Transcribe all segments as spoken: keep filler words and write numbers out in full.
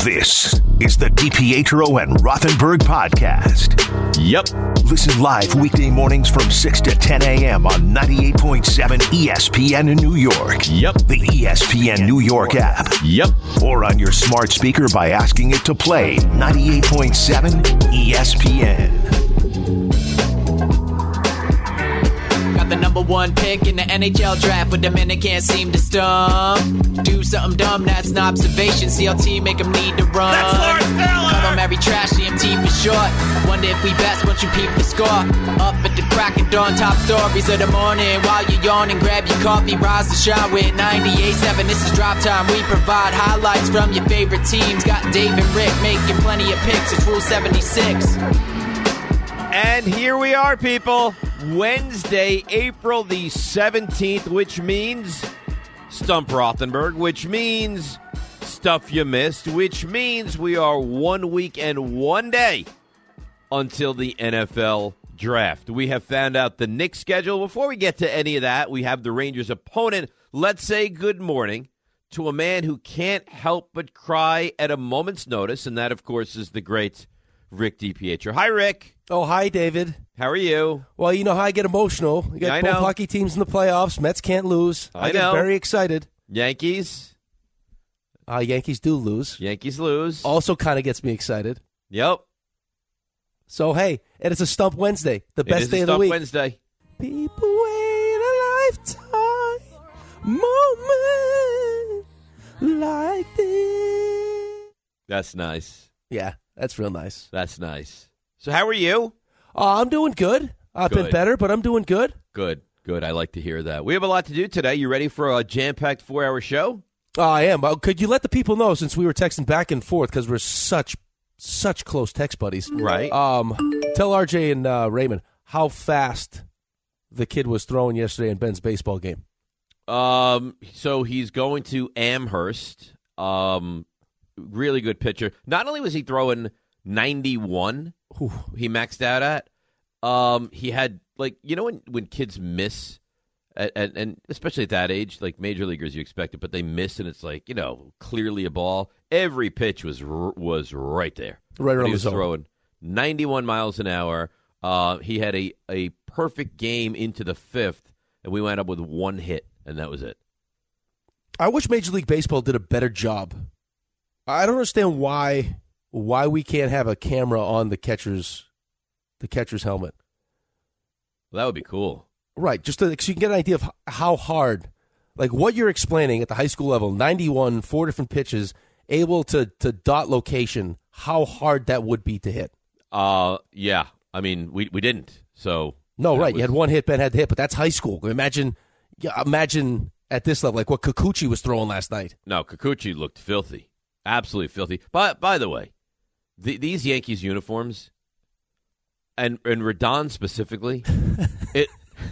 This is the DiPietro and Rothenberg podcast. Yep. Listen live weekday mornings from six to ten a.m. on ninety-eight point seven E S P N in New York. Yep. The E S P N New York app. Yep. Or on your smart speaker by asking it to play ninety-eight point seven E S P N. Got the number one pick in the N H L draft, but the men they can't seem to stump. Do something dumb, that's an observation. C L T make them need to run. That's Lawrence Taylor! Call them every trash, C M T for short. Wonder if we best once you peep the score. Up at the crack of dawn, top stories of the morning. While you're yawning, grab your coffee, rise the shot with ninety-eight point seven. This is Drop Time. We provide highlights from your favorite teams. Got Dave and Rick making plenty of picks. It's Rule seventy-six. And here we are, people. Wednesday, April the seventeenth, which means Stump Rothenberg, which means Stuff You Missed, which means we are one week and one day until the N F L draft. We have found out the Knicks schedule. Before we get to any of that, we have the Rangers' opponent. Let's say good morning to a man who can't help but cry at a moment's notice, and that, of course, is the great Rick DiPietro. Hi, Rick. Oh, hi, David. How are you? Well, you know how I get emotional. You got Yeah, I both know. hockey teams in the playoffs. Mets can't lose. I get know. very excited. Yankees. Uh, Yankees do lose. Yankees lose. Also kind of gets me excited. Yep. So, hey, and it's a Stump Wednesday, the It best is day a of the Stump week. Wednesday. People wait a lifetime moment like this. That's nice. Yeah, that's real nice. That's nice. So how are you? Uh, I'm doing good. I've been Good. better, but I'm doing good. Good. Good. I like to hear that. We have a lot to do today. You ready for a jam-packed four-hour show? Oh, I am. Uh, could you let the people know, since we were texting back and forth, because we're such, such close text buddies. Right. Um, tell R J and uh, Raymond how fast the kid was throwing yesterday in Ben's baseball game. Um. So he's going to Amherst. Um. Really good pitcher. Not only was he throwing ninety-one, Whew. he maxed out at. Um. He had, like, you know when when kids miss, at, at, and especially at that age, like major leaguers, you expect it, but they miss, and it's like, you know, clearly a ball. Every pitch was r- was right there. Right And around he the was zone. throwing ninety-one miles an hour. Uh, he had a, a perfect game into the fifth, and we wound up with one hit, and that was it. I wish Major League Baseball did a better job. I don't understand why why we can't have a camera on the catcher's the catcher's helmet. Well, that would be cool. Right, just to, so you can get an idea of h- how hard, like what you're explaining at the high school level, ninety-one, four different pitches, able to, to dot location, how hard that would be to hit. Uh, yeah. I mean, we we didn't. So No, that right, was- you had one hit, Ben had the hit, but that's high school. Imagine, yeah, imagine at this level, like what Kikuchi was throwing last night. No, Kikuchi looked filthy, absolutely filthy. But by the way, the, these Yankees uniforms, and and Rodon specifically, it,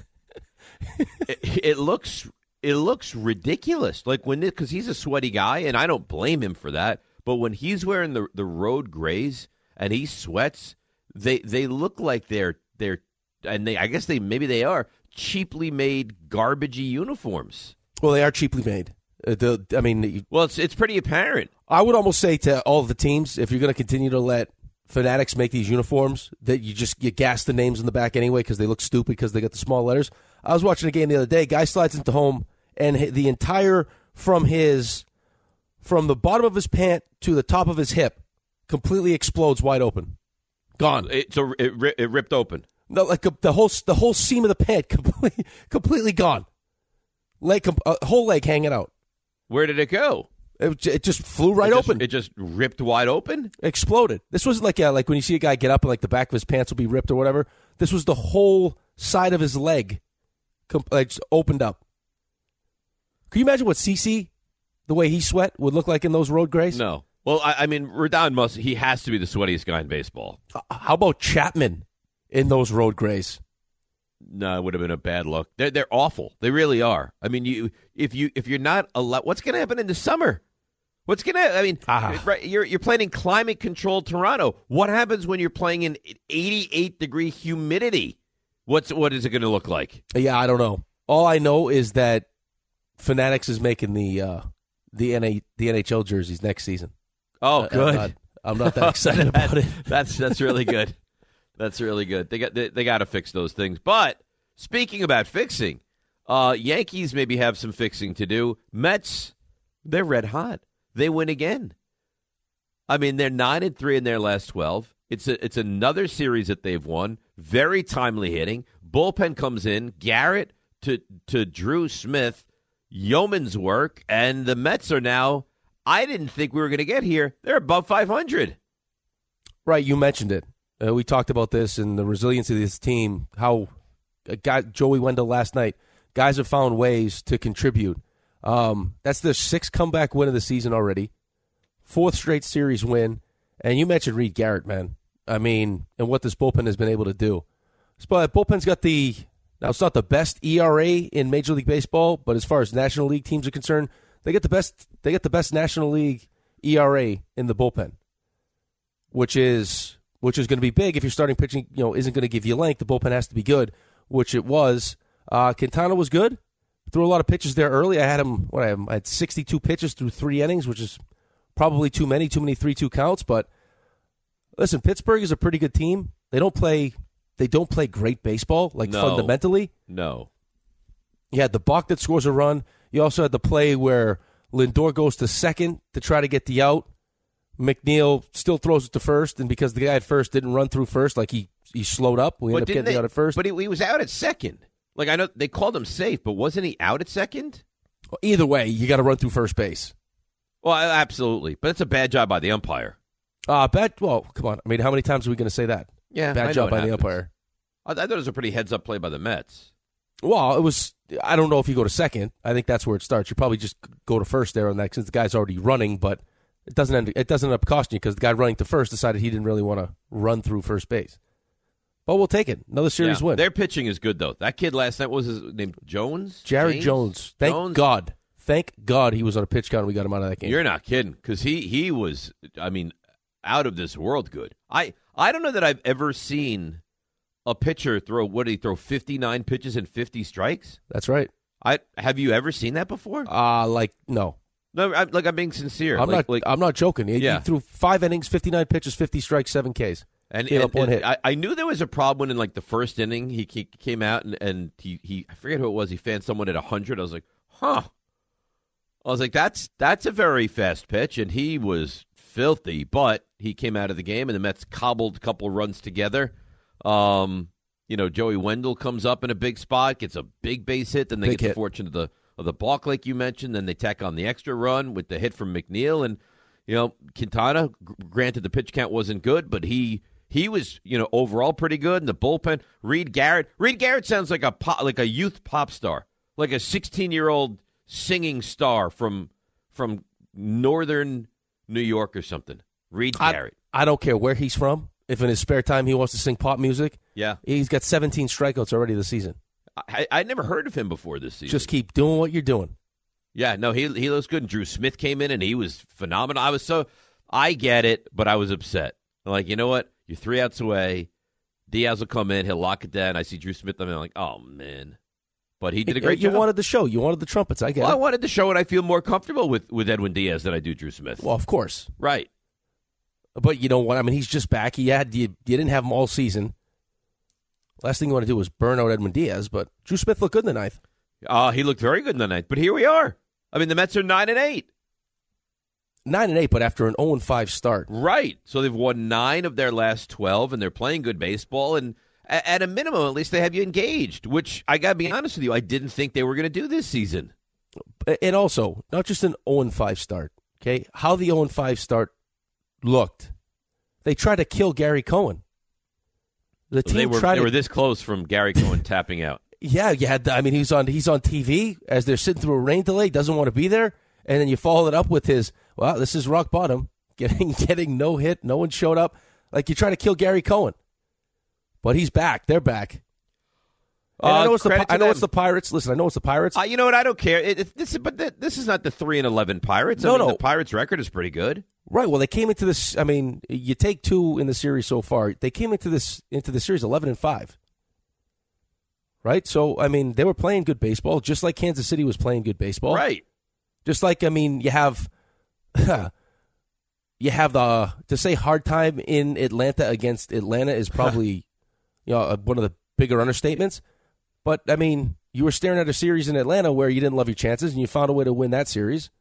it it looks it looks ridiculous. Like when because he's a sweaty guy, and I don't blame him for that. But when he's wearing the the road grays and he sweats, they they look like they're they're and they I guess they maybe they are cheaply made garbagey uniforms. Well, they are cheaply made. Uh, the, I mean, Well, it's it's pretty apparent. I would almost say to all of the teams, if you're going to continue to let Fanatics make these uniforms, that you just you gas the names in the back anyway because they look stupid because they got the small letters. I was watching a game the other day. Guy slides into home, and hi- the entire from his from the bottom of his pant to the top of his hip completely explodes wide open, gone. It, so it ri- it ripped open. No, like uh, the whole the whole seam of the pant completely completely gone. Leg, com- uh, whole leg hanging out. Where did it go? It, j- it just flew right it just, open. It just ripped wide open. Exploded. This wasn't like a, like when you see a guy get up and like the back of his pants will be ripped or whatever. This was the whole side of his leg, com- like just opened up. Can you imagine what CeCe, the way he sweat, would look like in those road grays? No. Well, I, I mean, Rodon must. He has to be the sweatiest guy in baseball. Uh, How about Chapman in those road grays? No, it would have been a bad look. They're they're awful. They really are. I mean, you if you if you're not allowed, what's going to happen in the summer? What's going to? I mean, Ah. right, you're you're playing in climate controlled Toronto. What happens when you're playing in eighty-eight degree humidity? What's what is it going to look like? Yeah, I don't know. All I know is that Fanatics is making the uh, the N A, the N H L jerseys next season. Oh, good. I'm not, I'm not that excited about it. That's that's really good. That's really good. They got they, they got to fix those things. But speaking about fixing, uh, Yankees maybe have some fixing to do. Mets, they're red hot. They win again. I mean, they're nine and three in their last twelve. It's a, it's another series that they've won. Very timely hitting. Bullpen comes in. Garrett to to Drew Smith. Yeoman's work, and the Mets are now. I didn't think we were going to get here. They're above five hundred. Right, you mentioned it. Uh, we talked about this and the resiliency of this team. How uh, guy, Joey Wendell last night. Guys have found ways to contribute. Um, that's their sixth comeback win of the season already. Fourth straight series win. And you mentioned Reed Garrett, man. I mean, and what this bullpen has been able to do. But bullpen's got the, now it's not the best E R A in Major League Baseball, but as far as National League teams are concerned, they get the best they get the best National League E R A in the bullpen. Which is which is going to be big if your starting pitching, you know, isn't going to give you length. The bullpen has to be good, which it was. Uh, Quintana was good. Threw a lot of pitches there early. I had him what I had, I had sixty-two pitches through three innings, which is probably too many, too many three two counts. But listen, Pittsburgh is a pretty good team. They don't play they don't play great baseball, like no. fundamentally. No. You had the balk that scores a run. You also had the play where Lindor goes to second to try to get the out. McNeil still throws it to first, and because the guy at first didn't run through first, like he, he slowed up, we ended up getting they, the out at first. But he, he was out at second. Like, I know they called him safe, but wasn't he out at second? Well, either way, you got to run through first base. Well, absolutely. But it's a bad job by the umpire. Uh, bad, well, come on. I mean, how many times are we going to say that? Yeah, Bad I job by happens. the umpire. I, I thought it was a pretty heads-up play by the Mets. Well, it was, I don't know if you go to second. I think that's where it starts. You probably just go to first there on that since the guy's already running, but it doesn't end, it doesn't end up costing you because the guy running to first decided he didn't really want to run through first base. But we'll take it. Another series yeah, win. Their pitching is good, though. That kid last night, what was his name? Jones? Jared James? Jones. Thank Jones? God. Thank God he was on a pitch count and we got him out of that game. You're not kidding, because he, he was, I mean, out of this world good. I, I don't know that I've ever seen a pitcher throw, what did he throw, fifty-nine pitches and fifty strikes? That's right. I Have you ever seen that before? Uh, like, no. No, I, like I'm being sincere. I'm like, not like, I'm not joking. He, Yeah. he threw five innings, fifty-nine pitches, fifty strikes, seven Ks. And, Gave and, up one and hit. I, I knew there was a problem when in like the first inning he, he came out and, and he, he I forget who it was. He fanned someone at one hundred. I was like, huh. I was like, that's that's a very fast pitch, and he was filthy. But he came out of the game, and the Mets cobbled a couple runs together. Um, you know, Joey Wendell comes up in a big spot, gets a big base hit. Then they Big get hit. the fortune of the of the balk, like you mentioned. Then they tack on the extra run with the hit from McNeil, and you know, Quintana. G- granted, the pitch count wasn't good, but he. He was, you know, overall pretty good in the bullpen. Reed Garrett. Reed Garrett sounds like a pop, like a youth pop star, like a sixteen-year-old singing star from from northern New York or something. Reed I, Garrett. I don't care where he's from. If in his spare time he wants to sing pop music, Yeah, he's got seventeen strikeouts already this season. I I'd never heard of him before this season. Just keep doing what you're doing. Yeah, no, he he looks good. And Drew Smith came in and he was phenomenal. I was so I get it, but I was upset. I'm like, you know what? You're three outs away. Diaz will come in. He'll lock it down. I see Drew Smith. I'm like, oh, man. But he did a great you job. You wanted the show. You wanted the trumpets. I get Well, I it. wanted to show it. I feel more comfortable with, with Edwin Diaz than I do Drew Smith. Well, of course. Right. But you know what? I mean, he's just back. He had you, you didn't have him all season. Last thing you want to do was burn out Edwin Diaz, but Drew Smith looked good in the ninth. Uh, he looked very good in the ninth. But here we are. I mean, the Mets are nine and eight. Nine and eight, but after an zero and five start. Right. So they've won nine of their last twelve, and they're playing good baseball. And a- at a minimum, at least they have you engaged, which I got to be honest with you, I didn't think they were going to do this season. And also, not just an zero and five start. Okay, how the zero and five start looked. They tried to kill Gary Cohen. The team They were tried they to, were this close from Gary Cohen tapping out. Yeah, you had. I mean, he's on. He's on T V as they're sitting through a rain delay. Doesn't want to be there, and then you follow it up with his. Well, this is rock bottom. Getting getting no hit. No one showed up. Like you try to kill Gary Cohen, but he's back. They're back. And Uh, I know it's the. credit Pi- to I know them. it's the Pirates. Listen, I know it's the Pirates. Uh, you know what? I don't care. It, it, this, is- but the, this is not the three and eleven Pirates. I No, mean, no. The Pirates' record is pretty good. Right. Well, they came into this. I mean, you take two in the series so far. They came into this into the series eleven and five. Right. So I mean, they were playing good baseball, just like Kansas City was playing good baseball. Right. Just like I mean, you have, you have the to say hard time in Atlanta against Atlanta is probably you know one of the bigger understatements. But I mean, you were staring at a series in Atlanta where you didn't love your chances, and you found a way to win that series.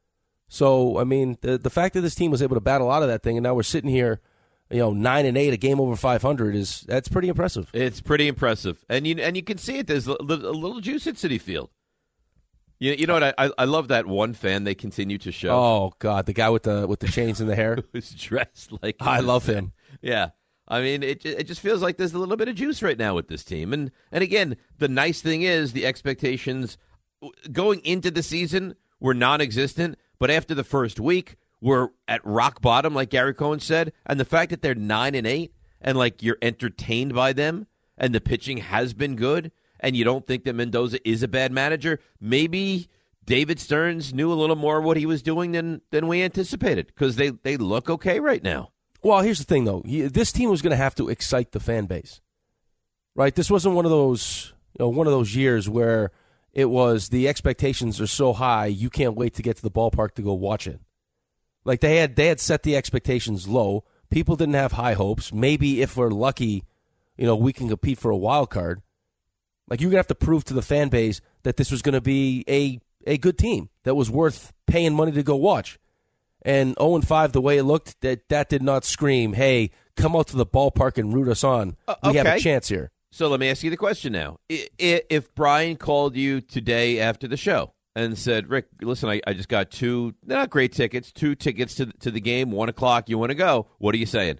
So I mean, the the fact that this team was able to battle out of that thing, and now we're sitting here, you know, nine and eight, a game over five hundred is that's pretty impressive. It's pretty impressive, and you and you can see it. There's a, a little juice at Citi Field. You, you know what? I I love that one fan they continue to show. Oh God, the guy with the with the chains in the hair, who's dressed like I love him. Yeah, I mean, it it just feels like there's a little bit of juice right now with this team, and and again, the nice thing is the expectations going into the season were non-existent, but after the first week, we're at rock bottom, like Gary Cohen said, and the fact that they're nine and eight, and like you're entertained by them, and the pitching has been good, and you don't think that Mendoza is a bad manager, maybe David Stearns knew a little more what he was doing than than we anticipated, because they, they look okay right now. Well, here's the thing, though. This team was going to have to excite the fan base, right? This wasn't one of those, you know, one of those years where it was the expectations are so high you can't wait to get to the ballpark to go watch it. Like they had, they had set the expectations low. People didn't have high hopes. Maybe if we're lucky, you know, we can compete for a wild card. Like you're gonna have to prove to the fan base that this was going to be a a good team that was worth paying money to go watch. And oh and five, the way it looked, that that did not scream, "Hey, come out to the ballpark and root us on. Uh, we okay. have a chance here." So let me ask you the question now: if Brian called you today after the show and said, "Rick, listen, I, I just got two not great tickets, two tickets to to the game, one o'clock. You want to go? What are you saying?"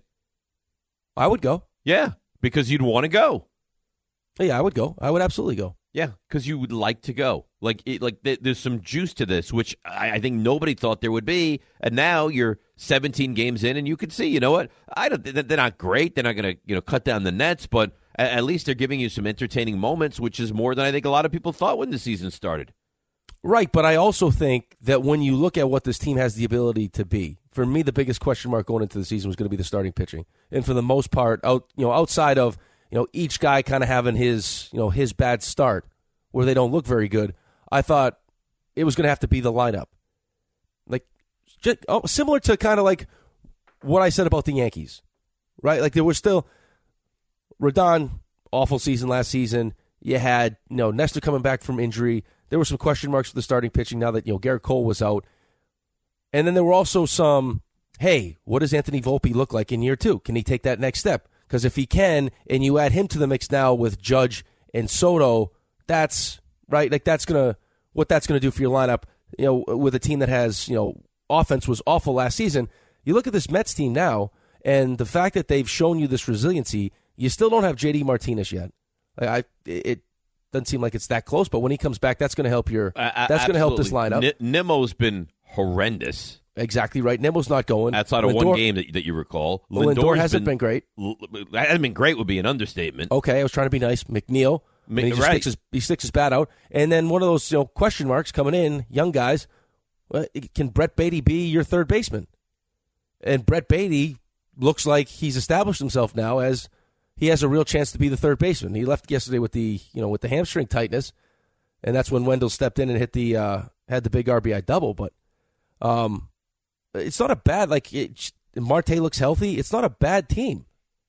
I would go. Yeah, because you'd want to go. Yeah, I would go. I would absolutely go. Yeah, because you would like to go. Like, it, like th- there's some juice to this, which I, I think nobody thought there would be. And now you're seventeen games in, and you can see, you know what? I don't. They're not great. They're not going to, you know, cut down the nets, but at, at least they're giving you some entertaining moments, which is more than I think a lot of people thought when the season started. Right, but I also think that when you look at what this team has the ability to be, for me, the biggest question mark going into the season was going to be the starting pitching, and for the most part, out you know, outside of you know each guy kind of having his you know his bad start where they don't look very good, I thought it was going to have to be the lineup, like just, oh, similar to kind of like what I said about the Yankees, right? Like there was still Rodon, awful season last season. You had you know Nestor coming back from injury. There were some question marks for the starting pitching now that you know Garrett Cole was out. And then there were also some, hey, what does Anthony Volpe look like in year two? Can he take that next step? Because if he can, and you add him to the mix now with Judge and Soto, that's right. Like that's gonna what that's gonna do for your lineup. You know, with a team that has you know offense was awful last season. You look at this Mets team now, and the fact that they've shown you this resiliency, you still don't have J D Martinez yet. I it. Doesn't seem like it's that close, but when he comes back, that's going to help your. Uh, that's going to help this lineup. N- Nemo's been horrendous. Exactly right. Nemo's not going outside of Lindor, one game that, that you recall. Well, Lindor hasn't been, been great. That hasn't been great would be an understatement. Okay, I was trying to be nice. McNeil, M- he, just right. sticks his, he sticks his bat out, and then one of those you know question marks coming in, young guys. Well, can Brett Beatty be your third baseman? And Brett Beatty looks like he's established himself now as. He has a real chance to be the third baseman. He left yesterday with the you know with the hamstring tightness, and that's when Wendell stepped in and hit the uh, had the big R B I double. But um, it's not a bad like it, Marte looks healthy. It's not a bad team.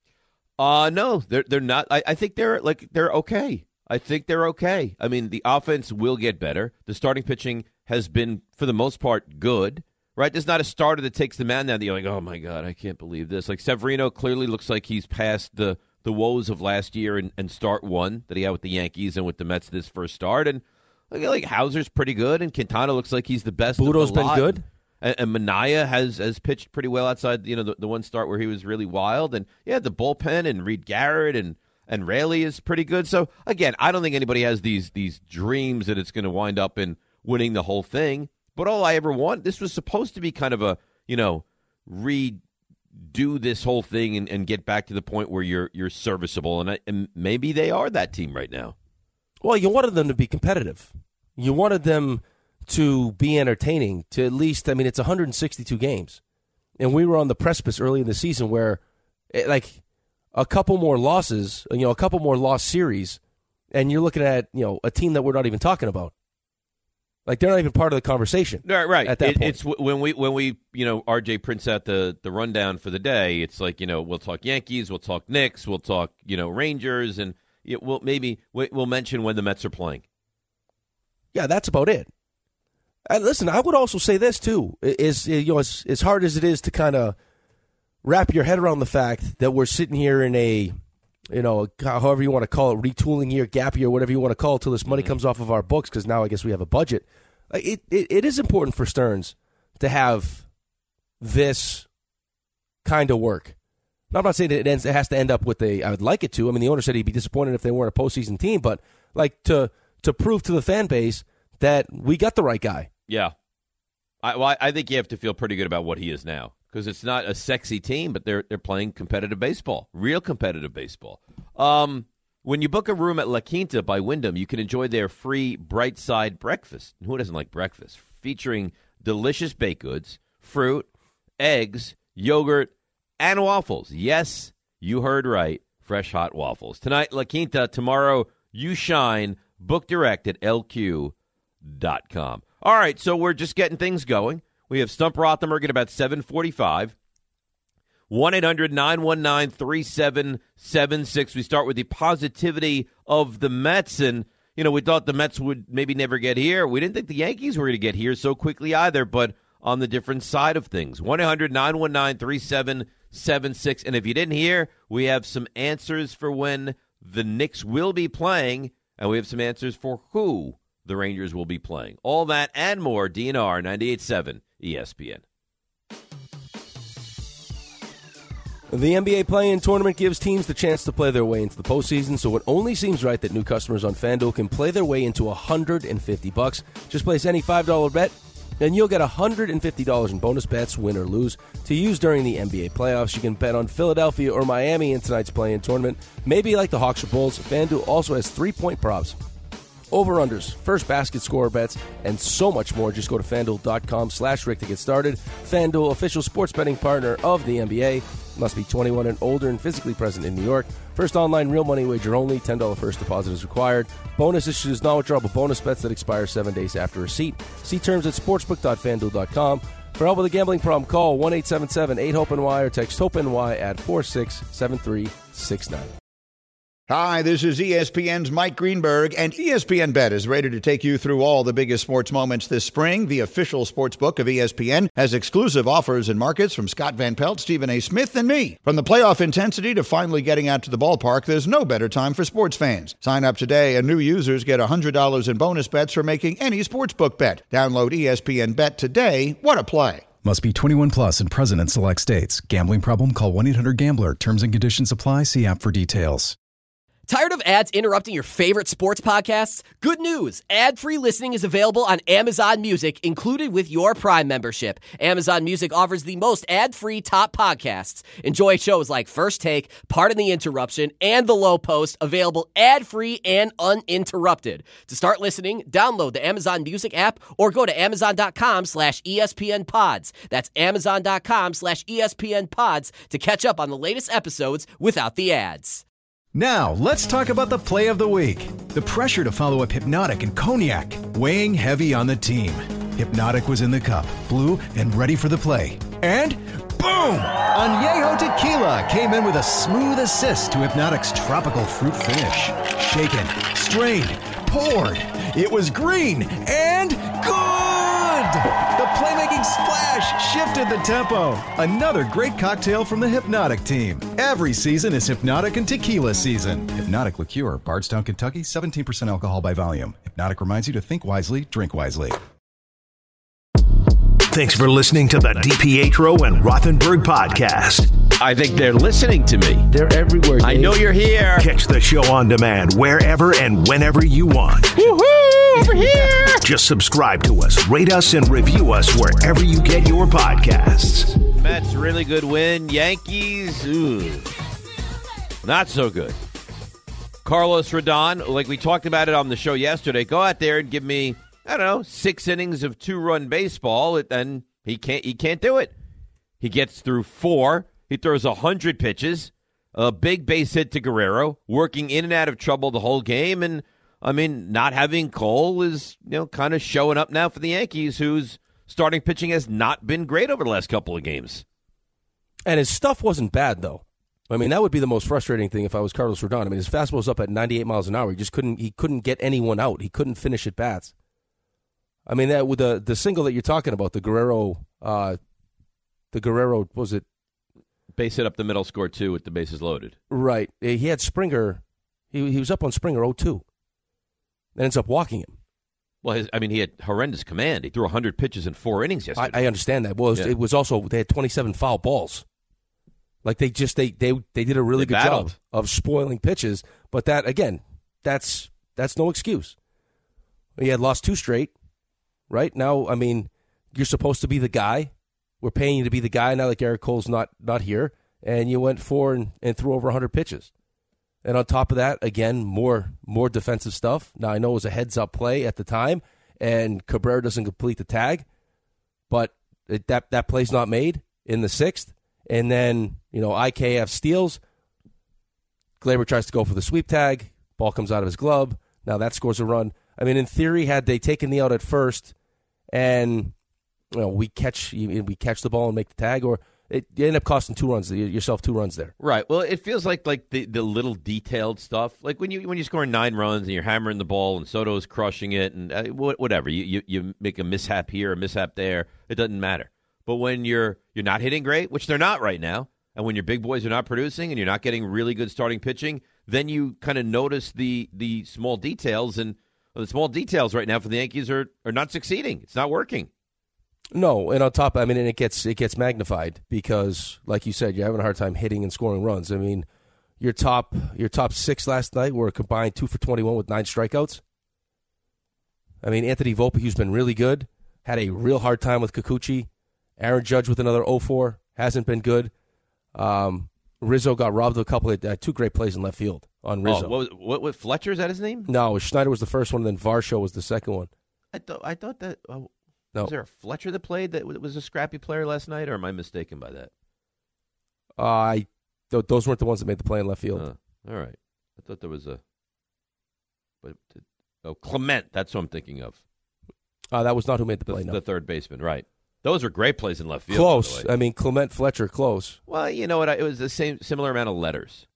Uh no, they're they're not. I, I think they're like they're okay. I think they're okay. I mean, the offense will get better. The starting pitching has been for the most part good. Right, there's not a starter that takes the man down that you're like, oh my god, I can't believe this. Like Severino clearly looks like he's past the. the woes of last year and, and start one that he had with the Yankees and with the Mets this first start. And look like Hauser's pretty good, and Quintana looks like he's the best. Budo's of the been lot. good. And, and Minaya has, has pitched pretty well outside, you know, the, the one start where he was really wild. And yeah, the bullpen and Reed Garrett and, and Raley is pretty good. So again, I don't think anybody has these these dreams that it's going to wind up in winning the whole thing. But all I ever want, this was supposed to be kind of a, you know, read do this whole thing and, and get back to the point where you're you're serviceable, and, I, and maybe they are that team right now. Well, you wanted them to be competitive. You wanted them to be entertaining. To at least, I mean, it's one hundred sixty-two games, and we were on the precipice early in the season where, it, like, a couple more losses, you know, a couple more lost series, and you're looking at you know a team that we're not even talking about. Like, they're not even part of the conversation. Right, right. At that it, point. It's when we, when we, you know, R J prints out the, the rundown for the day, it's like, you know, we'll talk Yankees, we'll talk Knicks, we'll talk, you know, Rangers, and it will maybe we'll mention when the Mets are playing. Yeah, that's about it. And listen, I would also say this, too. Is, you know, as, as hard as it is to kind of wrap your head around the fact that we're sitting here in a, you know, however you want to call it, retooling year, gap year, whatever you want to call it, till this money mm-hmm. comes off of our books, because now I guess we have a budget. It, it it is important for Stearns to have this kind of work. Now, I'm not saying that it, ends, it has to end up with a, I would like it to. I mean, the owner said he'd be disappointed if they weren't a postseason team, but like to to prove to the fan base that we got the right guy. Yeah. I, well, I think you have to feel pretty good about what he is now. Because it's not a sexy team, but they're they're playing competitive baseball, real competitive baseball. Um, when you book a room at La Quinta by Wyndham, you can enjoy their free Bright Side breakfast. Who doesn't like breakfast? Featuring delicious baked goods, fruit, eggs, yogurt, and waffles. Yes, you heard right, fresh hot waffles. Tonight, La Quinta. Tomorrow, you shine. Book direct at L Q dot com. All right, so we're just getting things going. We have Stump Rothenberg at about seven forty-five. one eight hundred nine one nine three seven seven six. We start with the positivity of the Mets. And, you know, we thought the Mets would maybe never get here. We didn't think the Yankees were going to get here so quickly either, but on the different side of things. one eight hundred nine one nine three seven seven six. And if you didn't hear, we have some answers for when the Knicks will be playing, and we have some answers for who the Rangers will be playing. All that and more. D N R ninety-eight point seven E S P N. The N B A play-in tournament gives teams the chance to play their way into the postseason, so it only seems right that new customers on FanDuel can play their way into one hundred fifty bucks. Just place any five dollar bet, and you'll get one hundred fifty dollars in bonus bets, win or lose, to use during the N B A playoffs. You can bet on Philadelphia or Miami in tonight's play-in tournament. Maybe like the Hawks or Bulls, FanDuel also has three-point props, over-unders, first basket scorer bets, and so much more. Just go to FanDuel.com slash Rick to get started. FanDuel, official sports betting partner of the N B A. Must be twenty-one and older and physically present in New York. First online real money wager only. ten dollars first deposit is required. Bonus issues non-withdrawable bonus bets that expire seven days after receipt. See terms at sportsbook dot fan duel dot com. For help with a gambling problem, call one eight seven seven eight hope N Y or text HOPE-NY at four six seven three six nine. Hi, this is E S P N's Mike Greenberg, and E S P N Bet is ready to take you through all the biggest sports moments this spring. The official sports book of E S P N has exclusive offers and markets from Scott Van Pelt, Stephen A. Smith, and me. From the playoff intensity to finally getting out to the ballpark, there's no better time for sports fans. Sign up today, and new users get one hundred dollars in bonus bets for making any sportsbook bet. Download E S P N Bet today. What a play. Must be twenty-one plus and present in select states. Gambling problem? Call one eight hundred gambler. Terms and conditions apply. See app for details. Tired of ads interrupting your favorite sports podcasts? Good news! Ad-free listening is available on Amazon Music, included with your Prime membership. Amazon Music offers the most ad-free top podcasts. Enjoy shows like First Take, Pardon the Interruption, and The Low Post, available ad-free and uninterrupted. To start listening, download the Amazon Music app or go to amazon.com slash ESPN pods. That's amazon.com slash ESPN pods to catch up on the latest episodes without the ads. Now, let's talk about the play of the week. The pressure to follow up Hypnotic and Cognac, weighing heavy on the team. Hypnotic was in the cup, blue, and ready for the play. And boom! Añejo Tequila came in with a smooth assist to Hypnotic's tropical fruit finish. Shaken, strained, poured. It was green and good! The playmaking splash shifted the tempo. Another great cocktail from the Hypnotic team. Every season is Hypnotic and Tequila season. Hypnotic Liqueur, Bardstown, Kentucky, seventeen percent alcohol by volume. Hypnotic reminds you to think wisely, drink wisely. Thanks for listening to the DiPietro and Rothenberg podcast. I think they're listening to me. They're everywhere, Dave. I know you're here. Catch the show on demand wherever and whenever you want. Woohoo! Over here! Just subscribe to us, rate us, and review us wherever you get your podcasts. Mets, really good win. Yankees, ooh, not so good. Carlos Rodon, like we talked about it on the show yesterday, go out there and give me, I don't know, six innings of two-run baseball, and he can't, he can't do it. He gets through four. He throws one hundred pitches, a big base hit to Guerrero, working in and out of trouble the whole game, and I mean, not having Cole is, you know, kind of showing up now for the Yankees, whose starting pitching has not been great over the last couple of games. And his stuff wasn't bad, though. I mean, that would be the most frustrating thing if I was Carlos Rodon. I mean, his fastball was up at ninety-eight miles an hour. He just couldn't. He couldn't get anyone out. He couldn't finish at bats. I mean, that with the the single that you're talking about, the Guerrero, uh, the Guerrero, what was it? Base hit up the middle, score two with the bases loaded. Right. He had Springer. He he was up on Springer oh two. Then ends up walking him. Well, his, I mean, he had horrendous command. He threw one hundred pitches in four innings yesterday. I, I understand that. Well, it was, yeah. it was also they had twenty-seven foul balls. Like they just they they, they did a really they good battled. job of spoiling pitches. But that again, that's that's no excuse. He had lost two straight. Right now, I mean, you're supposed to be the guy. We're paying you to be the guy now that Garrett Cole's not not here, and you went four and, and threw over one hundred pitches. And on top of that, again, more more defensive stuff. Now, I know it was a heads-up play at the time, and Cabrera doesn't complete the tag, but it, that, that play's not made in the sixth. And then, you know, I K F steals. Gleyber tries to go for the sweep tag. Ball comes out of his glove. Now that scores a run. I mean, in theory, had they taken the out at first and, you know, we catch we catch the ball and make the tag, or it, you end up costing two runs, yourself two runs there. Right. Well, it feels like like the, the little detailed stuff, like when you when you score nine runs and you're hammering the ball and Soto's crushing it and uh, whatever, you, you you make a mishap here, a mishap there, it doesn't matter. But when you're you're not hitting great, which they're not right now, and when your big boys are not producing and you're not getting really good starting pitching, then you kind of notice the the small details, and well, the small details right now for the Yankees are, are not succeeding. It's not working. No, and on top, I mean, and it gets it gets magnified because, like you said, you're having a hard time hitting and scoring runs. I mean, your top your top six last night were a combined two for twenty-one with nine strikeouts. I mean, Anthony Volpe, who's been really good, had a real hard time with Kikuchi. Aaron Judge with another oh four, hasn't been good. Um, Rizzo got robbed of a couple of uh, two great plays in left field on Rizzo. Oh, what, was, what, what Fletcher, is that his name? No, Schneider was the first one, and then Varsho was the second one. I thought I thought that. Oh, no. Was there a Fletcher that played that was a scrappy player last night, or am I mistaken by that? Uh, I th- those weren't the ones that made the play in left field. Uh, all right, I thought there was a. But oh, Clement, that's what I'm thinking of. Uh, that was not who made the The, play. No, the third baseman, right? Those were great plays in left field. Close. I mean, Clement, Fletcher, close. Well, you know what? It was the same, similar amount of letters.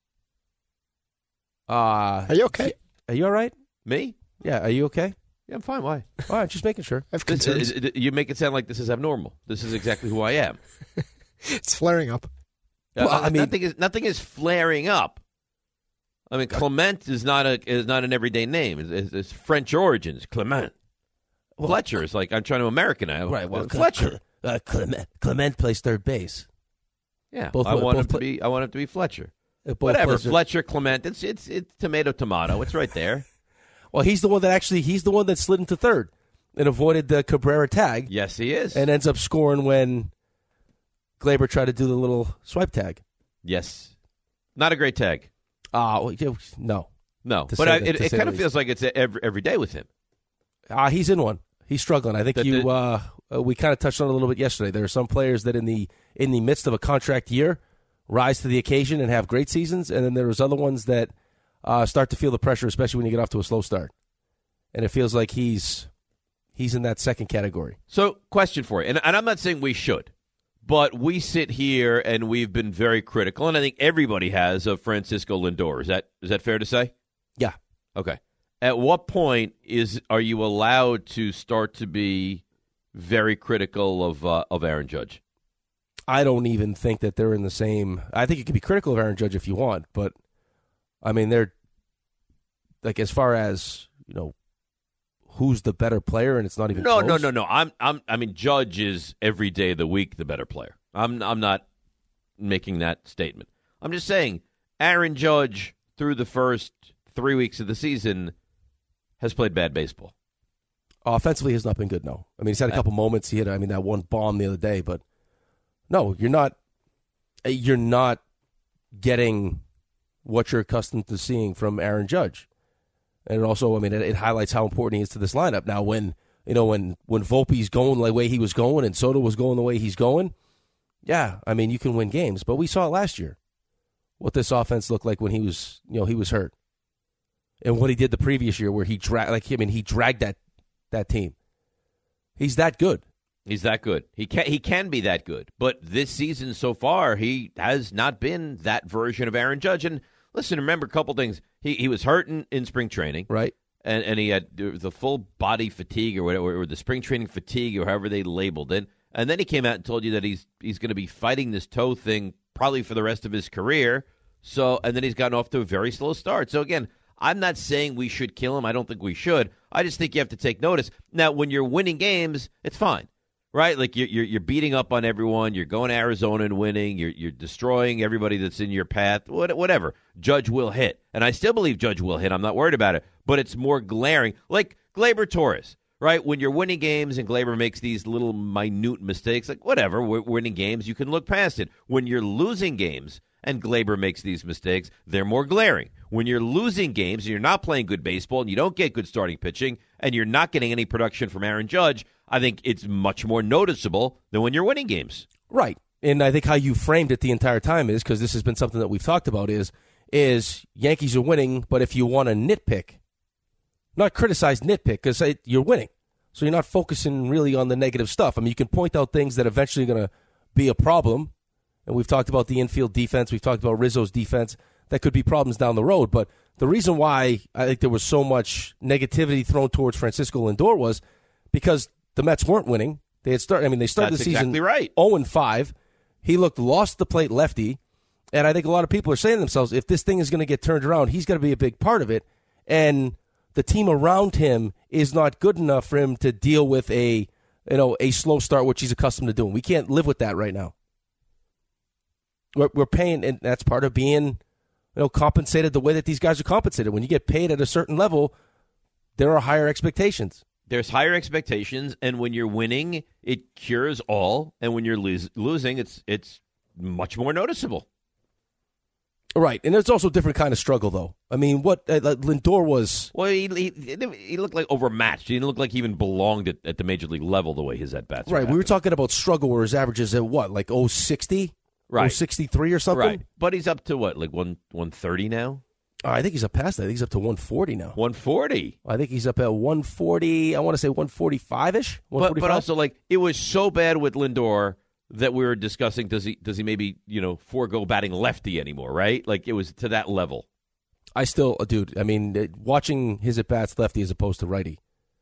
Uh, Are you okay? Are you all right? Me? Yeah. Are you okay? Yeah, I'm fine. Why? All right, just making sure. I have This concerns. is, you make it sound like this is abnormal. This is exactly who I am. It's flaring up. Well, Uh, I mean- nothing is nothing is flaring up. I mean, Clement is not a is not an everyday name. It's, it's, it's French origins. Clement. Well, Fletcher is like I'm trying to Americanize. Right. Well, Uh, Fletcher. Uh, Clement, Clement plays third base. Yeah, both- I want both him to play- be. I want him to be Fletcher. Uh, both Whatever, plays are- Fletcher, Clement. It's it's it's tomato tomato. It's right there. Well, he's the one that actually he's the one that slid into third and avoided the Cabrera tag, Yes, he is. and ends up scoring when Gleyber tried to do the little swipe tag. yes, not a great tag. Ah, well, yeah, no. No, To but say I, the- it, to it say kind the of feels like it's every every day with him. Ah, he's in one. He's struggling. I think The- you. the- Uh, uh, we kind of touched on it a little bit yesterday. There are some players that in the in the midst of a contract year rise to the occasion and have great seasons, and then there's other ones that uh, start to feel the pressure, especially when you get off to a slow start. And it feels like he's he's in that second category. So, question for you, and, and I'm not saying we should, but we sit here and we've been very critical, and I think everybody has, of Francisco Lindor. Is that is that fair to say? Yeah. Okay. At what point is are you allowed to start to be very critical of uh, of Aaron Judge? I don't even think that they're in the same. I think you can be critical of Aaron Judge if you want, but I mean, they're like as far as you know, who's the better player, and it's not even No, close. no, no, no. I'm I'm I mean Judge is every day of the week the better player. I'm I'm not making that statement. I'm just saying Aaron Judge through the first three weeks of the season has played bad baseball. Offensively, has not been good. No, I mean he's had a couple moments. He had, I mean, that one bomb the other day, but no, you're not. You're not getting what you're accustomed to seeing from Aaron Judge, and it also, I mean, it, it highlights how important he is to this lineup. Now, when you know when when Volpe's going the way he was going and Soto was going the way he's going, yeah, I mean you can win games. But we saw it last year, what this offense looked like when he was, you know, he was hurt. and what he did the previous year, where he dragged, like I mean, he dragged that that team. He's that good. He's that good. He can he can be that good. But this season so far, he has not been that version of Aaron Judge. And listen, remember a couple things. He he was hurt in, in spring training, right? And and he had the full body fatigue or whatever, or the spring training fatigue, or however they labeled it. And then he came out and told you that he's he's going to be fighting this toe thing probably for the rest of his career. So, and then he's gotten off to a very slow start. So again, I'm not saying we should kill him. I don't think we should. I just think you have to take notice. Now, when you're winning games, it's fine, right? Like you're you're, you're beating up on everyone. You're going to Arizona and winning. You're you're destroying everybody that's in your path. Whatever. Judge will hit, and I still believe Judge will hit. I'm not worried about it. But it's more glaring, like Gleyber Torres, right? When you're winning games and Gleyber makes these little minute mistakes, like whatever, we're winning games, you can look past it. When you're losing games and Gleyber makes these mistakes, they're more glaring. When you're losing games and you're not playing good baseball and you don't get good starting pitching and you're not getting any production from Aaron Judge, I think it's much more noticeable than when you're winning games. Right. And I think how you framed it the entire time is, because this has been something that we've talked about, is is Yankees are winning, but if you want to nitpick, not criticize, nitpick, because you're winning. So you're not focusing really on the negative stuff. I mean, you can point out things that eventually are going to be a problem. And we've talked about the infield defense. We've talked about Rizzo's defense. That could be problems down the road. But the reason why I think there was so much negativity thrown towards Francisco Lindor was because the Mets weren't winning. They had started. I mean, they started That's the season exactly right. oh and five. He looked lost the plate lefty. And I think a lot of people are saying to themselves, if this thing is going to get turned around, he's going to be a big part of it. And the team around him is not good enough for him to deal with a, you know, a slow start, which he's accustomed to doing. We can't live with that right now. We're, we're paying, and that's part of being, you know, compensated the way that these guys are compensated. When you get paid at a certain level, there are higher expectations. There's higher expectations, and when you're winning, it cures all. And when you're lose, losing, it's it's much more noticeable. Right, and it's also a different kind of struggle, though. I mean, what uh, Lindor was... Well, he, he he looked like overmatched. He didn't look like he even belonged at, at the major league level the way his at-bats Right, were we were talking about struggle where his average is at what, like oh sixty? Right. oh sixty-three or something? Right, but he's up to what, like one one thirty now? Oh, I think he's up past that. I think he's up to one forty now. one forty? I think he's up at one forty, I want to say one forty-five-ish? But, but also, like, it was so bad with Lindor that we were discussing, does he does he maybe, you know, forego batting lefty anymore, right? Like, it was to that level. I still, dude, I mean, watching his at-bats lefty as opposed to righty,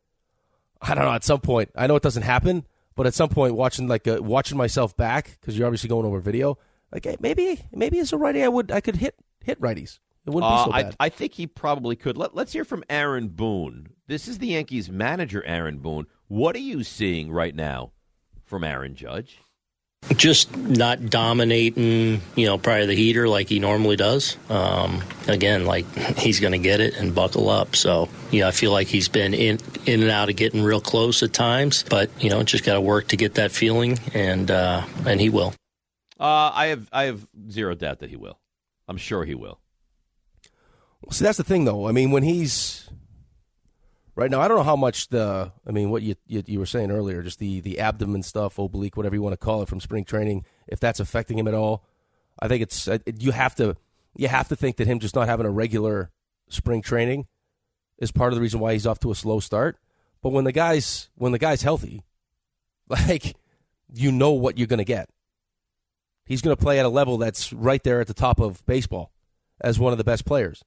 I don't know, at some point, I know it doesn't happen, but at some point, watching like uh, watching myself back, because you're obviously going over video, like, hey, maybe maybe as a righty, I would I could hit hit righties. It wouldn't uh, be so bad. I, I think he probably could. Let, let's hear from Aaron Boone. This is the Yankees manager, Aaron Boone. What are you seeing right now from Aaron Judge? Just not dominating, you know, probably the heater like he normally does. Um, again, like he's going to get it and buckle up. So, you know, I feel like he's been in in and out of getting real close at times. But, you know, just got to work to get that feeling, and uh, and he will. Uh, I have I have zero doubt that he will. I'm sure he will. See, that's the thing, though. I mean, when he's right now, I don't know how much the, I mean, what you you, you were saying earlier, just the, the abdomen stuff, oblique, whatever you want to call it, from spring training, if that's affecting him at all. I think it's you have to you have to think that him just not having a regular spring training is part of the reason why he's off to a slow start. But when the guy's when the guy's healthy, like, you know what you're going to get. He's going to play at a level that's right there at the top of baseball as one of the best players.